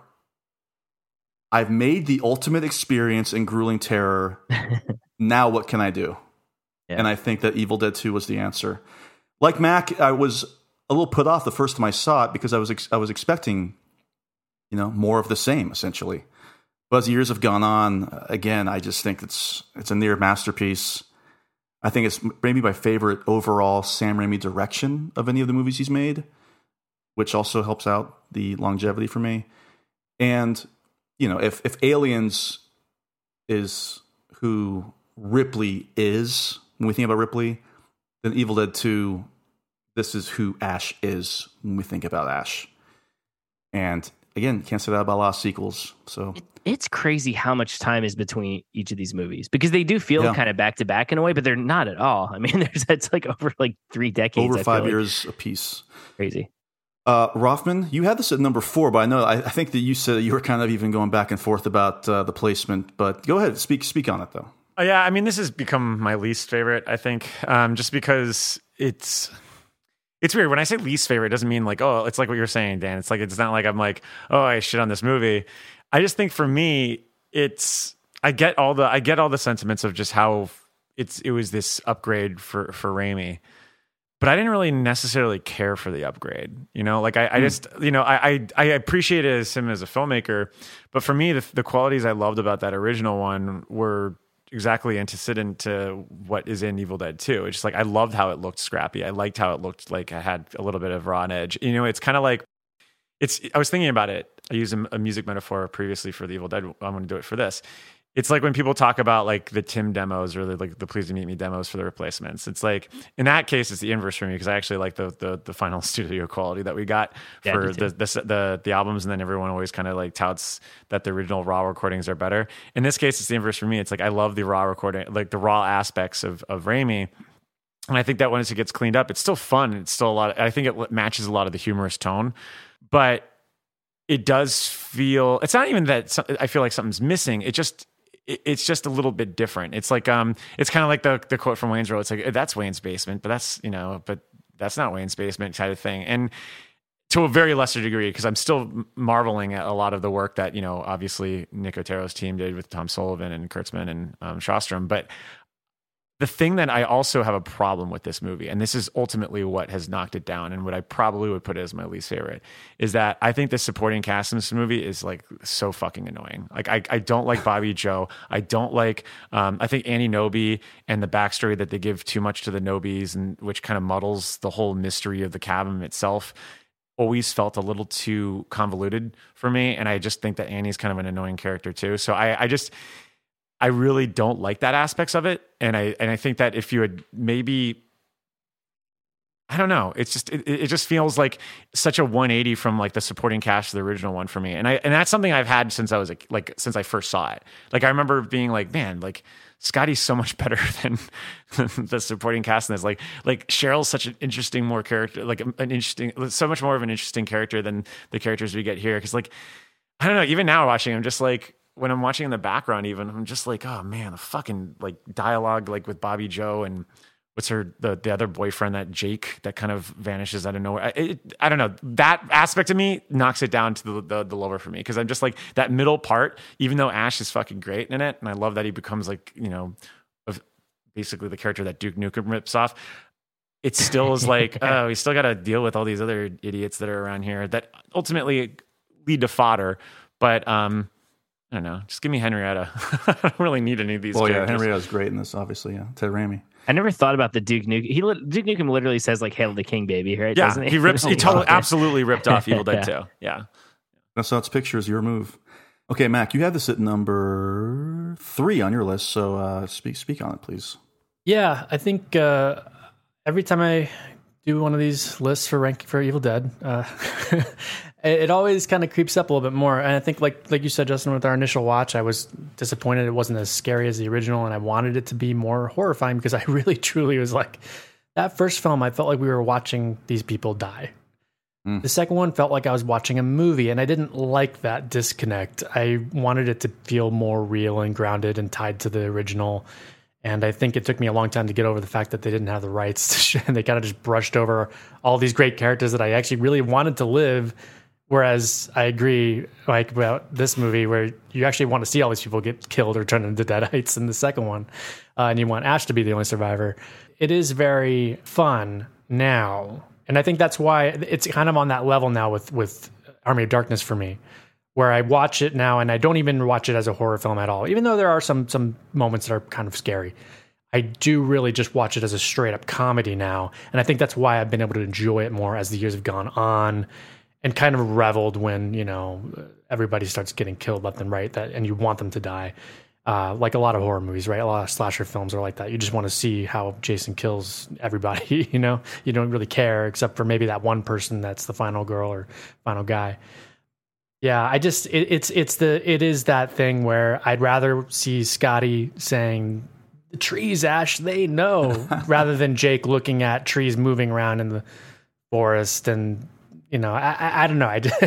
I've made the ultimate experience in grueling terror. Now what can I do? Yeah. And I think that Evil Dead 2 was the answer. Like Mac, I was a little put off the first time I saw it because I was expecting, you know, more of the same, essentially. But as the years have gone on, again, I just think it's a near masterpiece. I think it's maybe my favorite overall Sam Raimi direction of any of the movies he's made, which also helps out the longevity for me. And, you know, if Aliens is who Ripley is, when we think about Ripley, then Evil Dead 2, this is who Ash is when we think about Ash. And again, can't say that about a lot of sequels. So it's crazy how much time is between each of these movies, because they do feel kind of back to back in a way, but they're not at all. I mean, it's like over like 3 decades. Over 5 years apiece. Crazy. Rothman, you had this at number 4, but I think that you said that you were kind of even going back and forth about the placement. But go ahead, speak on it though. Yeah, I mean, this has become my least favorite, I think, just because it's weird. When I say least favorite, it doesn't mean like, oh, it's like what you're saying, Dan. It's not like I'm like, oh, I shit on this movie. I just think for me, I get all the sentiments of just how it was this upgrade for Raimi. but I didn't really necessarily care for the upgrade. You know, like I just, you know, I appreciated him as a filmmaker, but for me, the qualities I loved about that original one were exactly antecedent to what is in Evil Dead 2. It's just like, I loved how it looked scrappy. I liked how it looked like it had a little bit of raw edge. You know, it's kind of like, I was thinking about it. I used a music metaphor previously for the Evil Dead. I'm going to do it for this. It's like when people talk about like the Tim demos or the Please Meet Me demos for the replacements. It's like, in that case, it's the inverse for me, because I actually like the final studio quality that we got for the albums, and then everyone always kind of like touts that the original raw recordings are better. In this case, it's the inverse for me. It's like, I love the raw recording, like the raw aspects of Raimi. And I think that once it gets cleaned up, it's still fun. It's still I think it matches a lot of the humorous tone, but it does feel, it's not even that I feel like something's missing. It's just a little bit different. It's like, it's kind of like the quote from Wayne's World. It's like, that's Wayne's basement, but that's not Wayne's basement kind of thing. And to a very lesser degree, because I'm still marveling at a lot of the work that, you know, obviously Nick Otero's team did with Tom Sullivan and Kurtzman and Shostrom. But the thing that I also have a problem with this movie, and this is ultimately what has knocked it down, and what I probably would put as my least favorite, is that I think the supporting cast in this movie is like so fucking annoying. Like I don't like Bobby Joe. I don't like, I think Annie Nobe and the backstory that they give too much to the Nobes, and which kind of muddles the whole mystery of the cabin itself, always felt a little too convoluted for me. And I just think that Annie's kind of an annoying character too. So I really don't like that aspects of it. And I think that if you had maybe, I don't know, it's just, it just feels like such a 180 from like the supporting cast of the original one for me. And that's something I've had since I was since I first saw it. Like, I remember being like, man, like Scotty's so much better than the supporting cast in this. Like Cheryl's such an interesting more character, like so much more of an interesting character than the characters we get here. Cause like, I don't know, even now watching, I'm just like, when I'm watching in the background, even, I'm just like, oh man, the fucking like dialogue, like with Bobby Joe and what's the other boyfriend, that Jake, that kind of vanishes out of nowhere. I don't know. That aspect of me knocks it down to the lower for me, because I'm just like, that middle part, even though Ash is fucking great in it, and I love that he becomes like, you know, basically the character that Duke Nukem rips off, it still is like, oh, we still got to deal with all these other idiots that are around here that ultimately lead to fodder. But I don't know. Just give me Henrietta. I don't really need any of these characters. Yeah, Henrietta's great in this, obviously. Yeah, Ted Raimi. I never thought about the Duke Nukem. Duke Nukem literally says like "Hail the King, baby," right? Yeah, doesn't he? He totally, absolutely ripped off Evil Dead 2. Yeah. So it's pictures, your move. Okay, Mac, you had this at number 3 on your list, so speak on it, please. Yeah, I think every time I do one of these lists for ranking for Evil Dead, it always kind of creeps up a little bit more. And I think, like you said, Justin, with our initial watch, I was disappointed it wasn't as scary as the original, and I wanted it to be more horrifying, because I really, truly was like, that first film, I felt like we were watching these people die. The second one felt like I was watching a movie, and I didn't like that disconnect. I wanted it to feel more real and grounded and tied to the original. And I think it took me a long time to get over the fact that they didn't have the rights and they kind of just brushed over all these great characters that I actually really wanted to live. Whereas I agree, like, about this movie where you actually want to see all these people get killed or turned into deadites in the second one, and you want Ash to be the only survivor. It is very fun now. And I think that's why it's kind of on that level now with Army of Darkness for me, where I watch it now and I don't even watch it as a horror film at all. Even though there are some moments that are kind of scary, I do really just watch it as a straight up comedy now. And I think that's why I've been able to enjoy it more as the years have gone on, and kind of reveled when, you know, everybody starts getting killed left and right, and you want them to die. Like a lot of horror movies, right? A lot of slasher films are like that. You just want to see how Jason kills everybody, you know? You don't really care, except for maybe that one person that's the final girl or final guy. Yeah, it is that thing where I'd rather see Scotty saying, "The trees, Ash, they know," rather than Jake looking at trees moving around in the forest. And, you know, I don't know.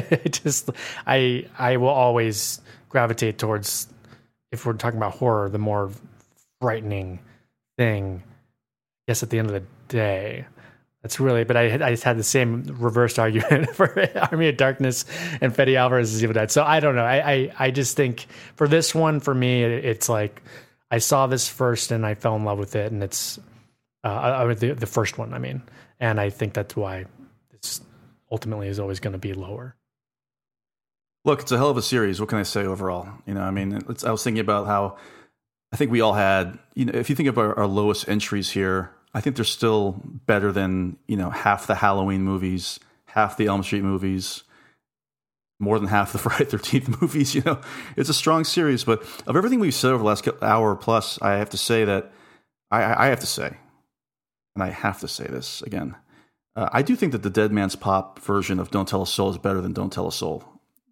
I will always gravitate towards, if we're talking about horror, the more frightening thing, I guess, at the end of the day. That's really, but I just had the same reversed argument for Army of Darkness and Fede Alvarez's Evil Dead. So I don't know. I just think for this one, for me, it's like, I saw this first and I fell in love with it. And it's The first one, I mean. And I think that's why this ultimately is always going to be lower. Look, it's a hell of a series. What can I say overall? I mean, I was thinking about how I think we all had, if you think of our lowest entries here, I think they're still better than, half the Halloween movies, half the Elm Street movies, more than half the Friday the 13th movies. It's a strong series. But of everything we've said over the last hour plus, I have to say that I have to say, and I have to say this again, I do think that the Dead Man's Pop version of Don't Tell a Soul is better than Don't Tell a Soul.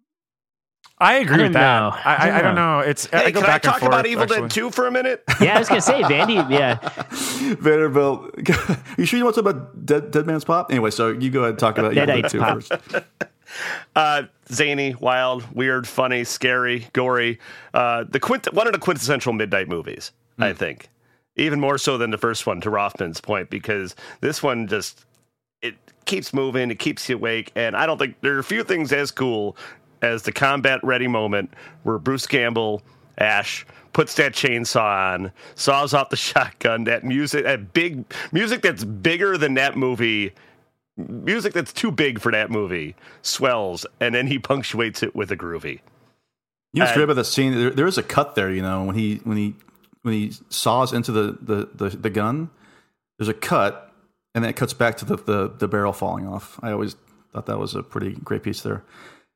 I agree with that. I don't know. It's Hey, I go can back I talk and forth, about Evil actually. Dead 2 for a minute? Yeah, I was gonna say, Vandy. Yeah, Vanderbilt, you sure you want to talk about Dead Man's Pop? Anyway, so you go ahead and talk about Evil Dead 2 first. Zany, wild, weird, funny, scary, gory. One of the quintessential midnight movies, I think. Even more so than the first one, to Rothman's point, because this one it keeps moving, it keeps you awake, and I don't think there are a few things as cool as the combat-ready moment where Bruce Campbell, Ash, puts that chainsaw on, saws off the shotgun, that music, that big music that's bigger than that movie, music that's too big for that movie, swells, and then he punctuates it with a groovy. You know what's great about that scene? There is a cut there, when he saws into the gun, there's a cut, and then it cuts back to the barrel falling off. I always thought that was a pretty great piece there.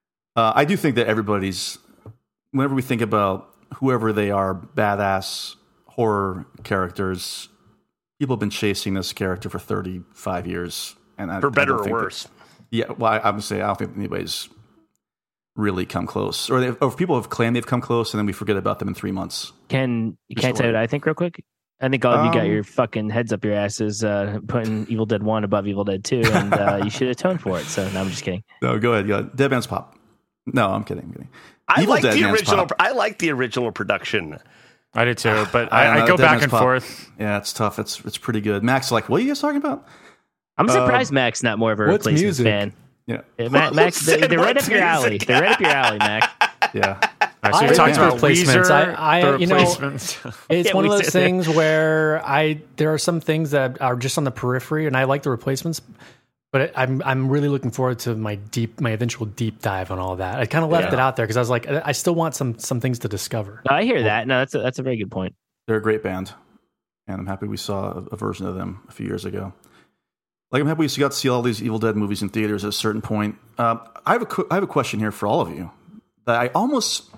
I do think that whenever we think about whoever they are, badass horror characters, people have been chasing this character for 35 years. And For better or worse. Yeah, well, I would say I don't think anybody's really come close. Or people have claimed they've come close, and then we forget about them in 3 months. Can I tell you what I think real quick? I think all of you got your fucking heads up your asses putting Evil Dead 1 above Evil Dead 2, and you should atone for it. So, no, I'm just kidding. No, go ahead. Dead Man's Pop. No, I'm kidding. I like the original production. I do too, but I go back and forth. Yeah, it's tough. It's pretty good. Max is like, what are you guys talking about? I'm surprised Max not more of a replacements fan. Yeah, Max, they're right up your alley. They're right up your alley, Max. Yeah. All right, so we talked about replacements. Weezer, replacements. It's one of those things where there are some things that are just on the periphery, and I like the replacements. But I'm really looking forward to my eventual deep dive on all of that. I kind of left it out there because I was like, I still want some things to discover. I hear that. No, that's a very good point. They're a great band, and I'm happy we saw a version of them a few years ago. Like, I'm happy we got to see all these Evil Dead movies in theaters at a certain point. I have a question here for all of you that I almost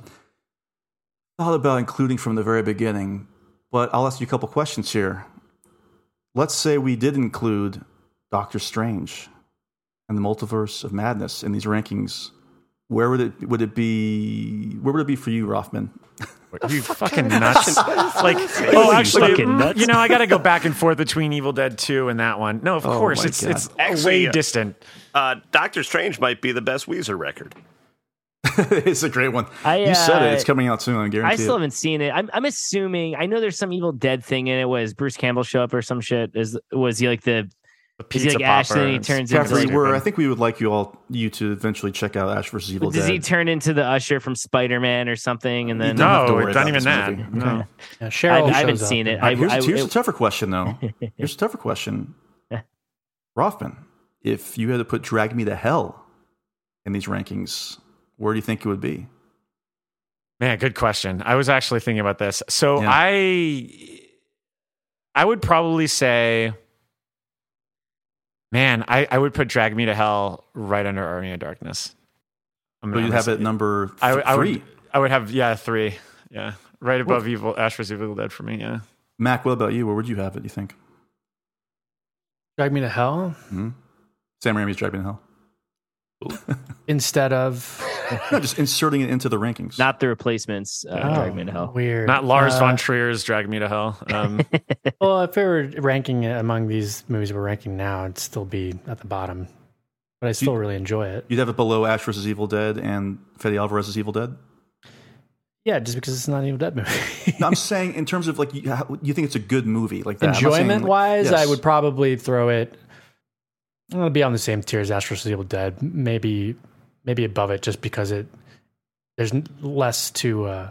thought about including from the very beginning, but I'll ask you a couple questions here. Let's say we did include Doctor Strange and the Multiverse of Madness in these rankings. Where would it be for you, Rothman? Are you fucking nuts? Actually, I got to go back and forth between Evil Dead 2 and that one. No, of course, it's Actually, way distant. Doctor Strange might be the best Weezer record. It's a great one. You said it. It's coming out soon. I guarantee. I still haven't seen it. I'm assuming. I know there's some Evil Dead thing in it. Was Bruce Campbell show up or some shit? Was he like the pizza popper? Ash, then he turns into I think we would like you to eventually check out Ash vs. Evil Dead. Does he turn into the Usher from Spider-Man or something? And then no, it's not even that. Okay. No, Cheryl I haven't seen it. Here's a tougher question, though. Here's a tougher question. Rothman, if you had to put Drag Me to Hell in these rankings, where do you think it would be? Man, good question. I was actually thinking about this. So I would probably say, man, I would put Drag Me to Hell right under Army of Darkness. So you'd have it number 3. I would have 3. Yeah, right above Ash vs. Evil Dead for me. Yeah. Mac, what about you? Where would you have it? Do you think? Drag Me to Hell. Mm-hmm. Sam Raimi's Drag Me to Hell. Instead of just inserting it into the rankings, not the replacements. Drag Me to Hell. Weird. Not Lars von Trier's Drag Me to Hell. Well, if we were ranking it among these movies we're ranking now, it'd still be at the bottom. But I still really enjoy it. You'd have it below Ash vs. Evil Dead and Fede Alvarez's Evil Dead. Yeah, just because it's not an Evil Dead movie. No, I'm saying in ters of like you think it's a good movie like that. Enjoyment wise, I would probably throw it. I'm going to be on the same tier as Ash vs. Evil Dead, maybe above it, just because there's less to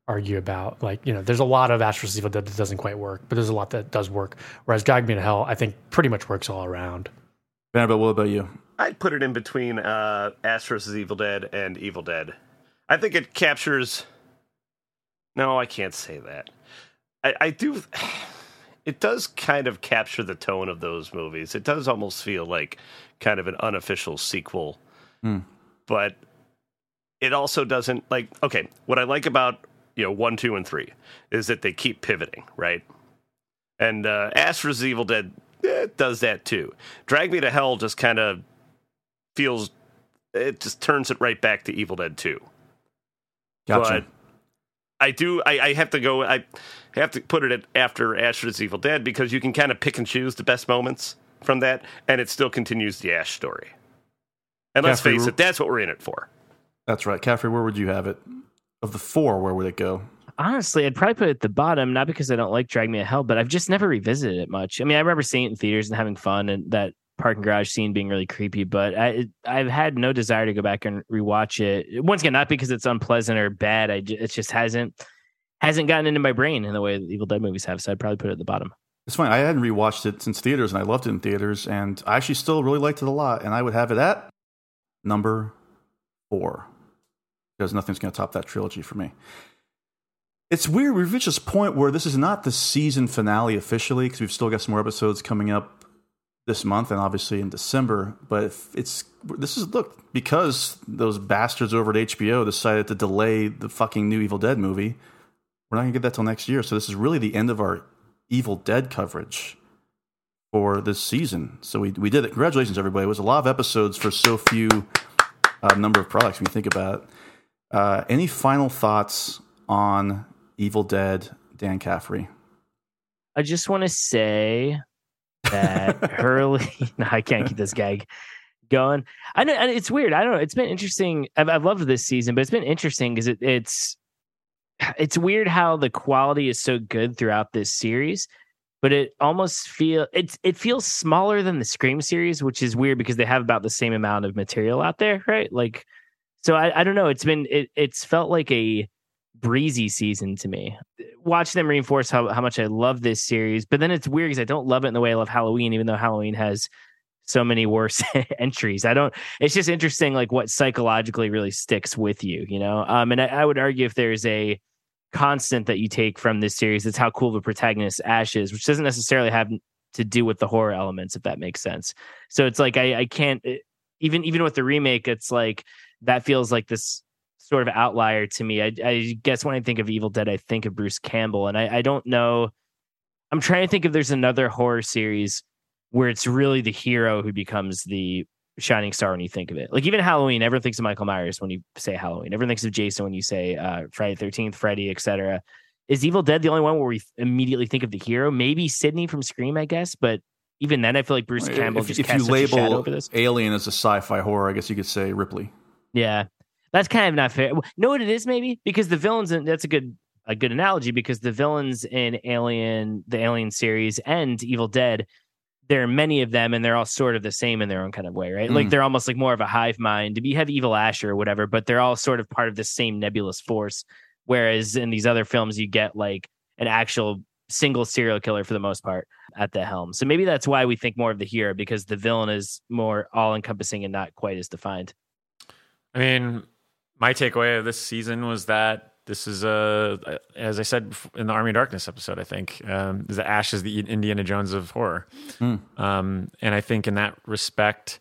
argue about. Like, there's a lot of Ash vs. Evil Dead that doesn't quite work, but there's a lot that does work. Whereas Drag Me to Hell, I think pretty much works all around. Vanderbilt, what about you? I'd put it in between Ash vs. Evil Dead and Evil Dead. I think it captures... No, I can't say that. I do... It does kind of capture the tone of those movies. It does almost feel like kind of an unofficial sequel. But it also doesn't... Okay, what I like about 1, 2, and 3 is that they keep pivoting, right? And Ash vs. Evil Dead does that too. Drag Me to Hell just kind of feels... It just turns it right back to Evil Dead 2. Gotcha. But I have to go... I have to put it after Ash vs. Evil Dead because you can kind of pick and choose the best moments from that, and it still continues the Ash story. And let's face it, that's what we're in it for. That's right. Caffrey, where would you have it? Of the 4, where would it go? Honestly, I'd probably put it at the bottom, not because I don't like Drag Me to Hell, but I've just never revisited it much. I mean, I remember seeing it in theaters and having fun and that parking garage scene being really creepy, but I've had no desire to go back and rewatch it. Once again, not because it's unpleasant or bad. It just hasn't gotten into my brain in the way that Evil Dead movies have, so I'd probably put it at the bottom. It's funny. I hadn't rewatched it since theaters, and I loved it in theaters, and I actually still really liked it a lot, and I would have it at number 4. Because nothing's going to top that trilogy for me. It's weird. We've reached this point where this is not the season finale officially, because we've still got some more episodes coming up this month and obviously in December. But because those bastards over at HBO decided to delay the fucking new Evil Dead movie, we're not going to get that till next year. So this is really the end of our Evil Dead coverage for this season. So we did it. Congratulations, everybody. It was a lot of episodes for so few number of products when you think about it. Any final thoughts on Evil Dead, Dan Caffrey? I just want to say that Hurley... No, I can't keep this gag going. I know it's weird. I don't know. It's been interesting. I've loved this season, but it's been interesting because it's weird how the quality is so good throughout this series, but it almost feels smaller than the Scream series, which is weird because they have about the same amount of material out there, right? Like... So I don't know. It's felt like a breezy season to me. Watching them reinforce how much I love this series, but then it's weird because I don't love it in the way I love Halloween, even though Halloween has so many worse entries. It's just interesting, like what psychologically really sticks with you, And I would argue if there's a constant that you take from this series, it's how cool the protagonist Ash is, which doesn't necessarily have to do with the horror elements, if that makes sense. So it's like I can't even with the remake, it's like. That feels like this sort of outlier to me. I guess when I think of Evil Dead, I think of Bruce Campbell, and I don't know. I'm trying to think if there's another horror series where it's really the hero who becomes the shining star when you think of it. Like even Halloween, everyone thinks of Michael Myers when you say Halloween. Everyone thinks of Jason when you say Friday the 13th, Freddy, etc. Is Evil Dead the only one where we immediately think of the hero? Maybe Sidney from Scream, I guess, but even then, I feel like Bruce Campbell just casts such a shadow over this. If you label Alien as a sci-fi horror, I guess you could say Ripley. Yeah, that's kind of not fair. Know what it is, maybe? Because the villains, and that's a good analogy, because the villains in the Alien series and Evil Dead, there are many of them, and they're all sort of the same in their own kind of way, right? Like they're almost like more of a hive mind. You have Evil Ash or whatever, but they're all sort of part of the same nebulous force. Whereas in these other films, you get like an actual single serial killer for the most part at the helm. So maybe that's why we think more of the hero, because the villain is more all-encompassing and not quite as defined. I mean, my takeaway of this season was that this is as I said in the Army of Darkness episode, I think, is that Ash is the Indiana Jones of horror. And I think in that respect,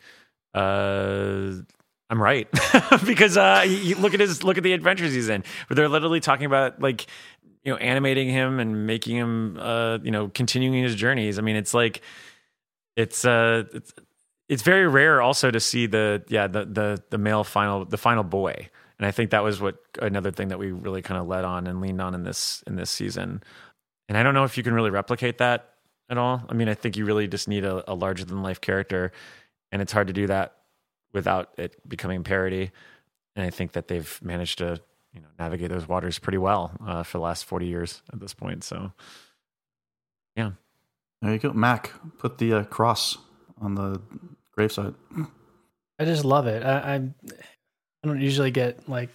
I'm right because you look at the adventures he's in, where they're literally talking about animating him and making him continuing his journeys. I mean, it's like it's very rare also to see the male final boy. And I think that was another thing that we really kind of led on and leaned on in this season. And I don't know if you can really replicate that at all. I mean, I think you really just need a larger than life character, and it's hard to do that without it becoming parody. And I think that they've managed to navigate those waters pretty well for the last 40 years at this point. So, yeah. There you go. Mac, put the cross on the graveside. I just love it. I don't usually get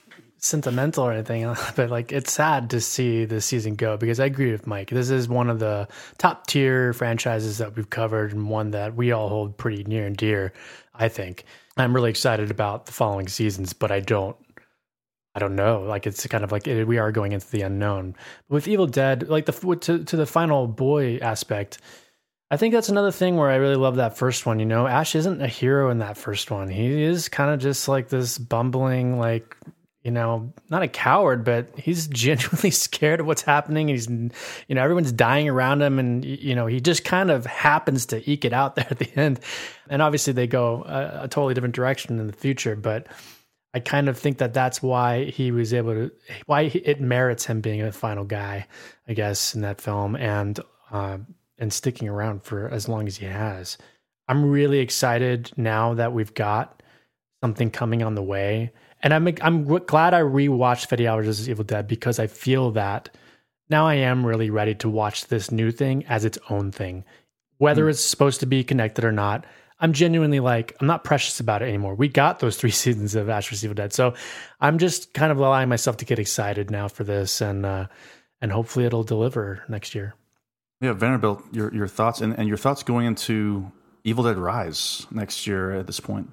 sentimental or anything, but like it's sad to see this season go because I agree with Mike. This is one of the top tier franchises that we've covered and one that we all hold pretty near and dear, I think. I'm really excited about the following seasons, but I don't know. Like it's kind of like we are going into the unknown. With Evil Dead, like to the final boy aspect, I think that's another thing where I really love that first one. You know, Ash isn't a hero in that first one. He is kind of just like this bumbling, like, you know, not a coward, but he's genuinely scared of what's happening. He's, you know, everyone's dying around him, and you know, he just kind of happens to eke it out there at the end. And obviously, they go a totally different direction in the future, but I kind of think that that's why he was able to, it merits him being a final guy, I guess, in that film, and sticking around for as long as he has. I'm really excited now that we've got something coming on the way. And I'm glad I rewatched Fede Alvarez's Evil Dead because I feel that now I am really ready to watch this new thing as its own thing. Whether it's supposed to be connected or not, I'm genuinely like, I'm not precious about it anymore. We got those 3 seasons of Ash vs. Evil Dead. So I'm just kind of allowing myself to get excited now for this, and hopefully it'll deliver next year. Yeah, Vanderbilt, your thoughts and your thoughts going into Evil Dead Rise next year at this point.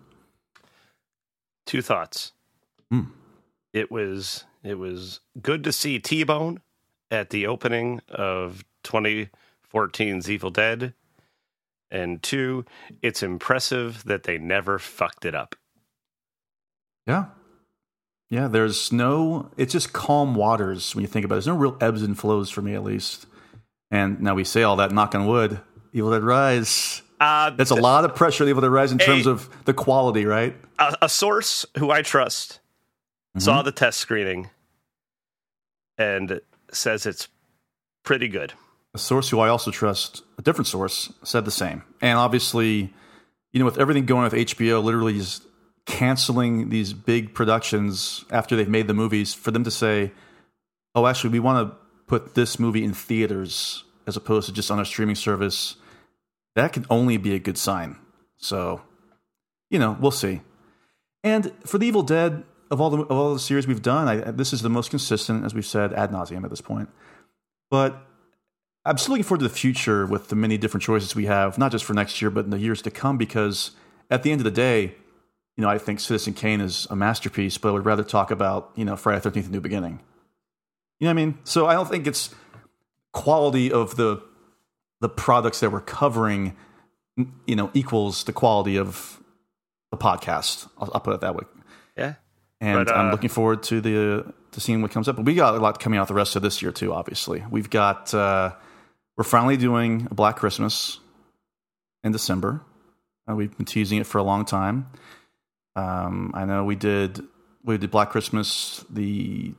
2 thoughts. It was good to see T-Bone at the opening of 2014's Evil Dead. And 2, it's impressive that they never fucked it up. Yeah. Yeah, it's just calm waters when you think about it. There's no real ebbs and flows for me, at least. And now we say all that, knock on wood, Evil Dead Rise. That's a lot of pressure on Evil Dead Rise in terms of the quality, right? A source who I trust saw the test screening and says it's pretty good. A source who I also trust, a different source, said the same. And obviously, you know, with everything going with HBO, literally just canceling these big productions after they've made the movies, for them to say, oh, actually, we want to put this movie in theaters as opposed to just on a streaming service, that can only be a good sign. So, you know, we'll see. And for the Evil Dead, of all the series we've done, this is the most consistent, as we've said, ad nauseum at this point. But I'm still looking forward to the future with the many different choices we have, not just for next year, but in the years to come, because at the end of the day, you know, I think Citizen Kane is a masterpiece, but I would rather talk about, you know, Friday the 13th, A New Beginning. You know what I mean? So I don't think it's quality of the products that we're covering, you know, equals the quality of the podcast. I'll put it that way. Yeah. And I'm looking forward to seeing what comes up. But we got a lot coming out the rest of this year too, obviously. We've got, we're finally doing a Black Christmas in December. We've been teasing it for a long time. I know we did Black Christmas, the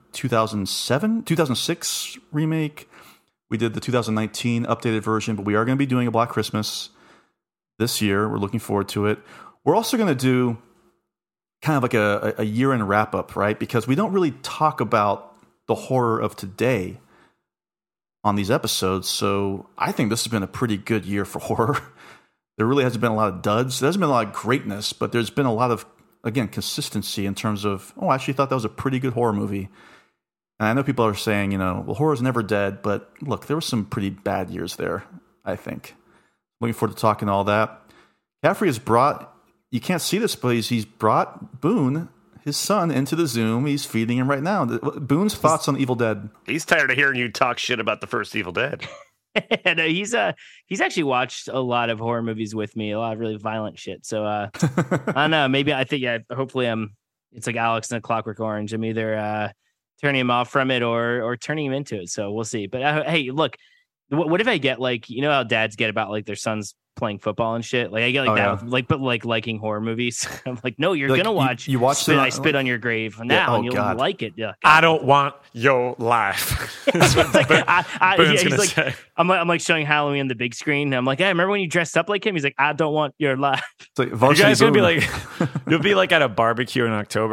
2006 remake. We did the 2019 updated version, but we are going to be doing a Black Christmas this year. We're looking forward to it. We're also going to do kind of like a year-end wrap-up, right? Because we don't really talk about the horror of today on these episodes, so I think this has been a pretty good year for horror. There really hasn't been a lot of duds. There hasn't been a lot of greatness, but there's been a lot of, again, consistency in terms of, I actually thought that was a pretty good horror movie. And I know people are saying, you know, well, horror's never dead, but look, there were some pretty bad years there, I think. Looking forward to talking all that. Caffrey has brought, you can't see this, but he's brought Boone, his son, into the Zoom. He's feeding him right now. Boone's thoughts on Evil Dead. He's tired of hearing you talk shit about the first Evil Dead. And he's actually watched a lot of horror movies with me, a lot of really violent shit. So I don't know, maybe I think hopefully it's like Alex in A Clockwork Orange. I'm either turning him off from it or turning him into it. So we'll see. But hey, look, what if I get like, you know how dads get about like their sons playing football and shit? Like I get like that, like, but like liking horror movies. I'm like, no, you're like, gonna watch. You watch I spit on your grave now, and you'll like it. Yeah, I don't want your life. He's like, I'm like showing Halloween on the big screen. I'm like, hey, remember when you dressed up like him? He's like, I don't want your life. Like, you guys gonna be like, you'll be like at a barbecue in October,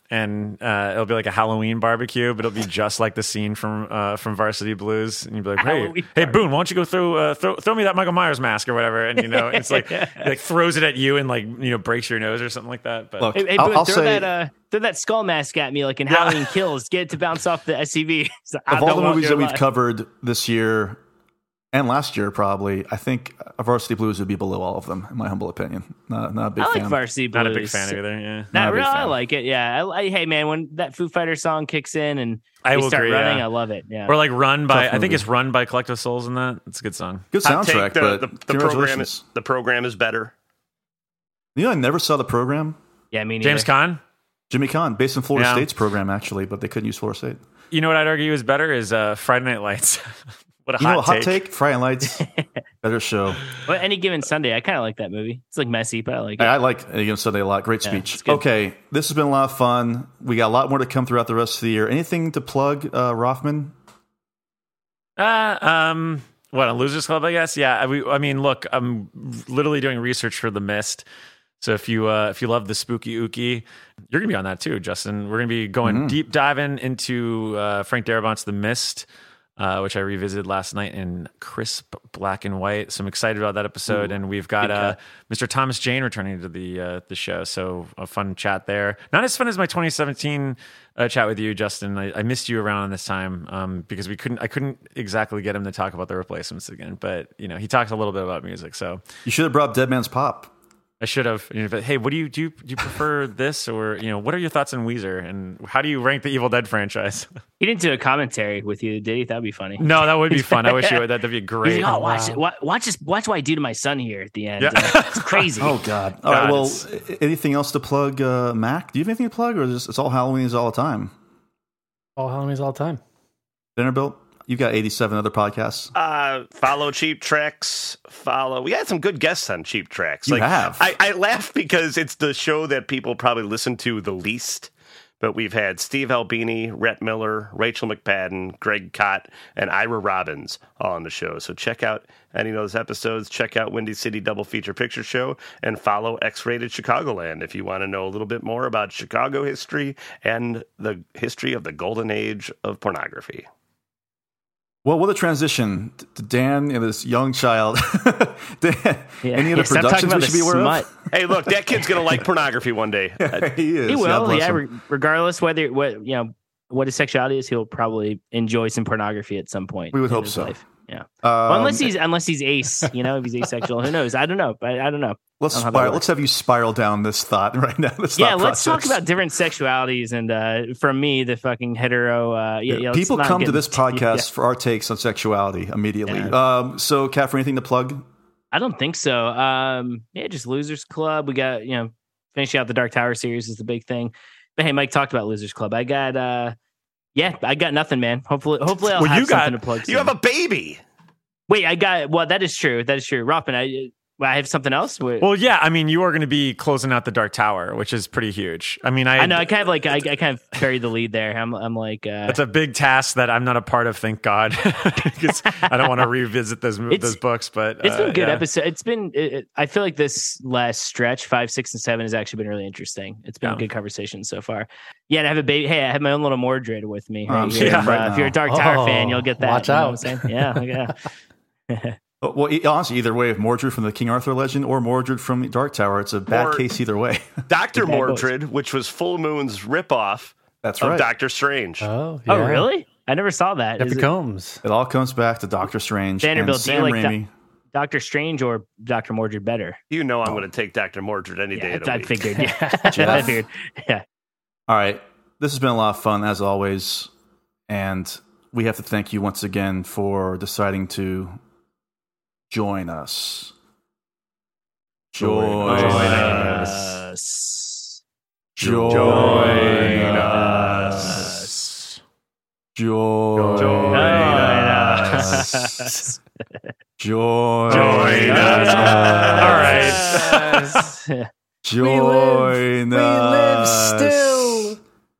and it'll be like a Halloween barbecue, but it'll be just like the scene from Varsity Blues, and you'll be like, hey, Boone, why don't you go throw me that Michael Myers mask or whatever, and it's like throws it at you and breaks your nose or something like that. But Look, hey, Boone, I'll throw that skull mask at me like in Halloween Kills. Get it to bounce off the SUV. Of all the movies that we've covered this year and last year, probably, I think Varsity Blues would be below all of them, in my humble opinion. Not a big fan. I like Varsity Blues. Not a big fan either. Yeah, not really. I like it. Yeah. Hey, man, when that Foo Fighters song kicks in and we start running, I love it. Yeah. Or like Run by, I think it's Run by Collective Souls in that. It's a good song. Good soundtrack, but the program is better. You know, I never saw The Program. Yeah, me neither. James Caan? Jimmy Caan, based on Florida State's program, actually, but they couldn't use Florida State. You know what I'd argue is better is Friday Night Lights. What a hot take. Friday Night Lights, better show. Well, Any Given Sunday, I kind of like that movie. It's like messy, but I like it. I like Any Given Sunday a lot. Great speech. Okay, this has been a lot of fun. We got a lot more to come throughout the rest of the year. Anything to plug, Rothman? What, on Losers Club, I guess? Yeah, I mean, look, I'm literally doing research for The Mist. So if you love the spooky ooky, you're gonna be on that too, Justin. We're gonna be going deep diving into Frank Darabont's The Mist, which I revisited last night in crisp black and white. So I'm excited about that episode. And we've got Mr. Thomas Jane returning to the show. So a fun chat there. Not as fun as my 2017 chat with you, Justin. I missed you around this time because I couldn't exactly get him to talk about The Replacements again. But he talks a little bit about music. So you should have brought Dead Man's Pop. I should have. Hey, what do you prefer this, or what are your thoughts on Weezer, and how do you rank the Evil Dead franchise? He didn't do a commentary with you, did he? That'd be funny. No, that would be fun. I wish you would. That'd be great. He's like, watch what I do to my son here at the end. Yeah. It's crazy. Oh God. All right. Well, anything else to plug, Mac? Do you have anything to plug, or it's all Halloweens all the time? All Halloweens all the time. Vanderbilt. You've got 87 other podcasts. Follow Cheap Tracks. We had some good guests on Cheap Tracks. You have. I laugh because it's the show that people probably listen to the least. But we've had Steve Albini, Rhett Miller, Rachel McPadden, Greg Cott, and Ira Robbins all on the show. So check out any of those episodes. Check out Windy City Double Feature Picture Show and follow X-Rated Chicagoland if you want to know a little bit more about Chicago history and the history of the golden age of pornography. Well, what a transition to Dan and this young child. Dan, any other productions we should be aware of? Hey, look, that kid's going to like pornography one day. He is. He will. Yeah, regardless what his sexuality is, he'll probably enjoy some pornography at some point. We would hope so. Life. Yeah. Unless he's ace, if he's asexual, who knows? I don't know. I don't know. Let's have you spiral down this thought right now. Let's talk about different sexualities. And from me, the fucking hetero. People come to this podcast for our takes on sexuality immediately. Yeah. So, Catherine, anything to plug? I don't think so. Just Losers Club. We got finishing out the Dark Tower series is the big thing. But hey, Mike talked about Losers Club. I got I got nothing, man. Hopefully I'll have something to plug. You have a baby. Wait, that is true. That is true. Rothman, I have something else. Well, yeah. I mean, you are going to be closing out the Dark Tower, which is pretty huge. I mean, I know. I kind of buried the lead there. I'm like, it's a big task that I'm not a part of. Thank God, because I don't want to revisit those books. But it's been a good episode. It's been. I feel like this last stretch, 5, 6, and 7, has actually been really interesting. It's been a good conversation so far. Yeah, and I have a baby. Hey, I have my own little Mordred with me. If you're a Dark Tower fan, you'll get that. Watch out! What I'm saying? Yeah. Well, honestly, either way, if Mordred from the King Arthur legend or Mordred from the Dark Tower, it's a bad case either way. Dr. Mordred, which was Full Moon's ripoff of Doctor Strange. Oh, yeah. Oh, really? I never saw that. It all comes back to Doctor Strange. Vanderbilt, and Sam Raimi. Doctor Strange or Dr. Mordred better? I'm going to take Dr. Mordred any day of the week. I figured, yeah. I figured, yeah. All right. This has been a lot of fun, as always. And we have to thank you once again for deciding to join us. Join us. Join us. Join us. Join us. All right. Join us. We live still.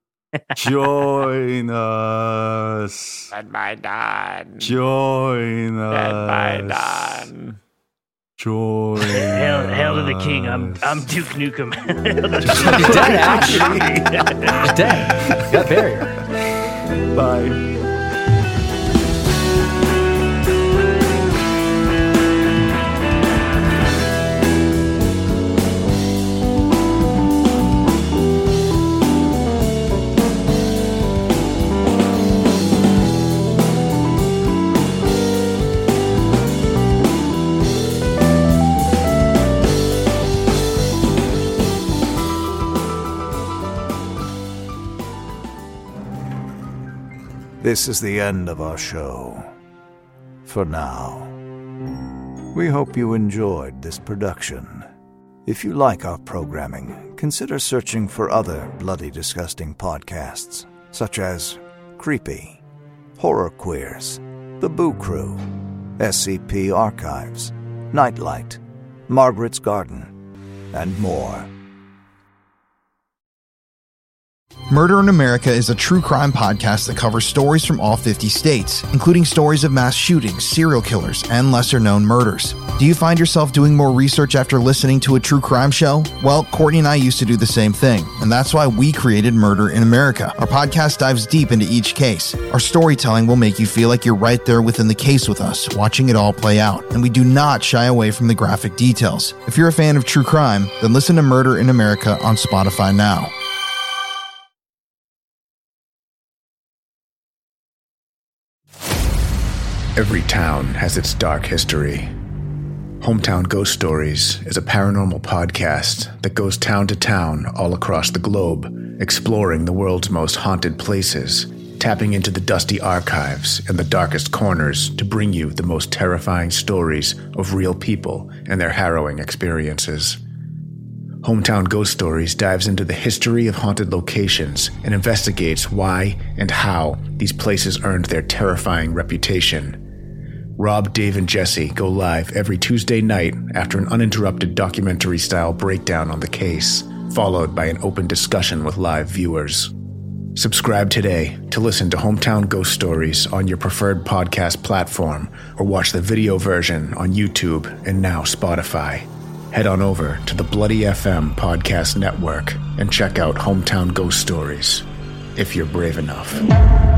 Join us. Dead by dawn. Join us. Dead by dawn. Joy. Hail to the king. I'm Duke Nukem. He's dead, Ash. He's dead. He got barrier. Bye. This is the end of our show. For now. We hope you enjoyed this production. If you like our programming, consider searching for other Bloody Disgusting podcasts, such as Creepy, Horror Queers, The Boo Crew, SCP Archives, Nightlight, Margaret's Garden, and more. Murder in America is a true crime podcast that covers stories from all 50 states, including stories of mass shootings, serial killers, and lesser-known murders. Do you find yourself doing more research after listening to a true crime show? Well, Courtney and I used to do the same thing, and that's why we created Murder in America. Our podcast dives deep into each case. Our storytelling will make you feel like you're right there within the case with us, watching it all play out, and we do not shy away from the graphic details. If you're a fan of true crime, then listen to Murder in America on Spotify now. Every town has its dark history. Hometown Ghost Stories is a paranormal podcast that goes town to town all across the globe, exploring the world's most haunted places, tapping into the dusty archives and the darkest corners to bring you the most terrifying stories of real people and their harrowing experiences. Hometown Ghost Stories dives into the history of haunted locations and investigates why and how these places earned their terrifying reputation. Rob, Dave, and Jesse go live every Tuesday night after an uninterrupted documentary-style breakdown on the case, followed by an open discussion with live viewers. Subscribe today to listen to Hometown Ghost Stories on your preferred podcast platform, or watch the video version on YouTube and now Spotify. Head on over to the Bloody FM Podcast Network and check out Hometown Ghost Stories, if you're brave enough.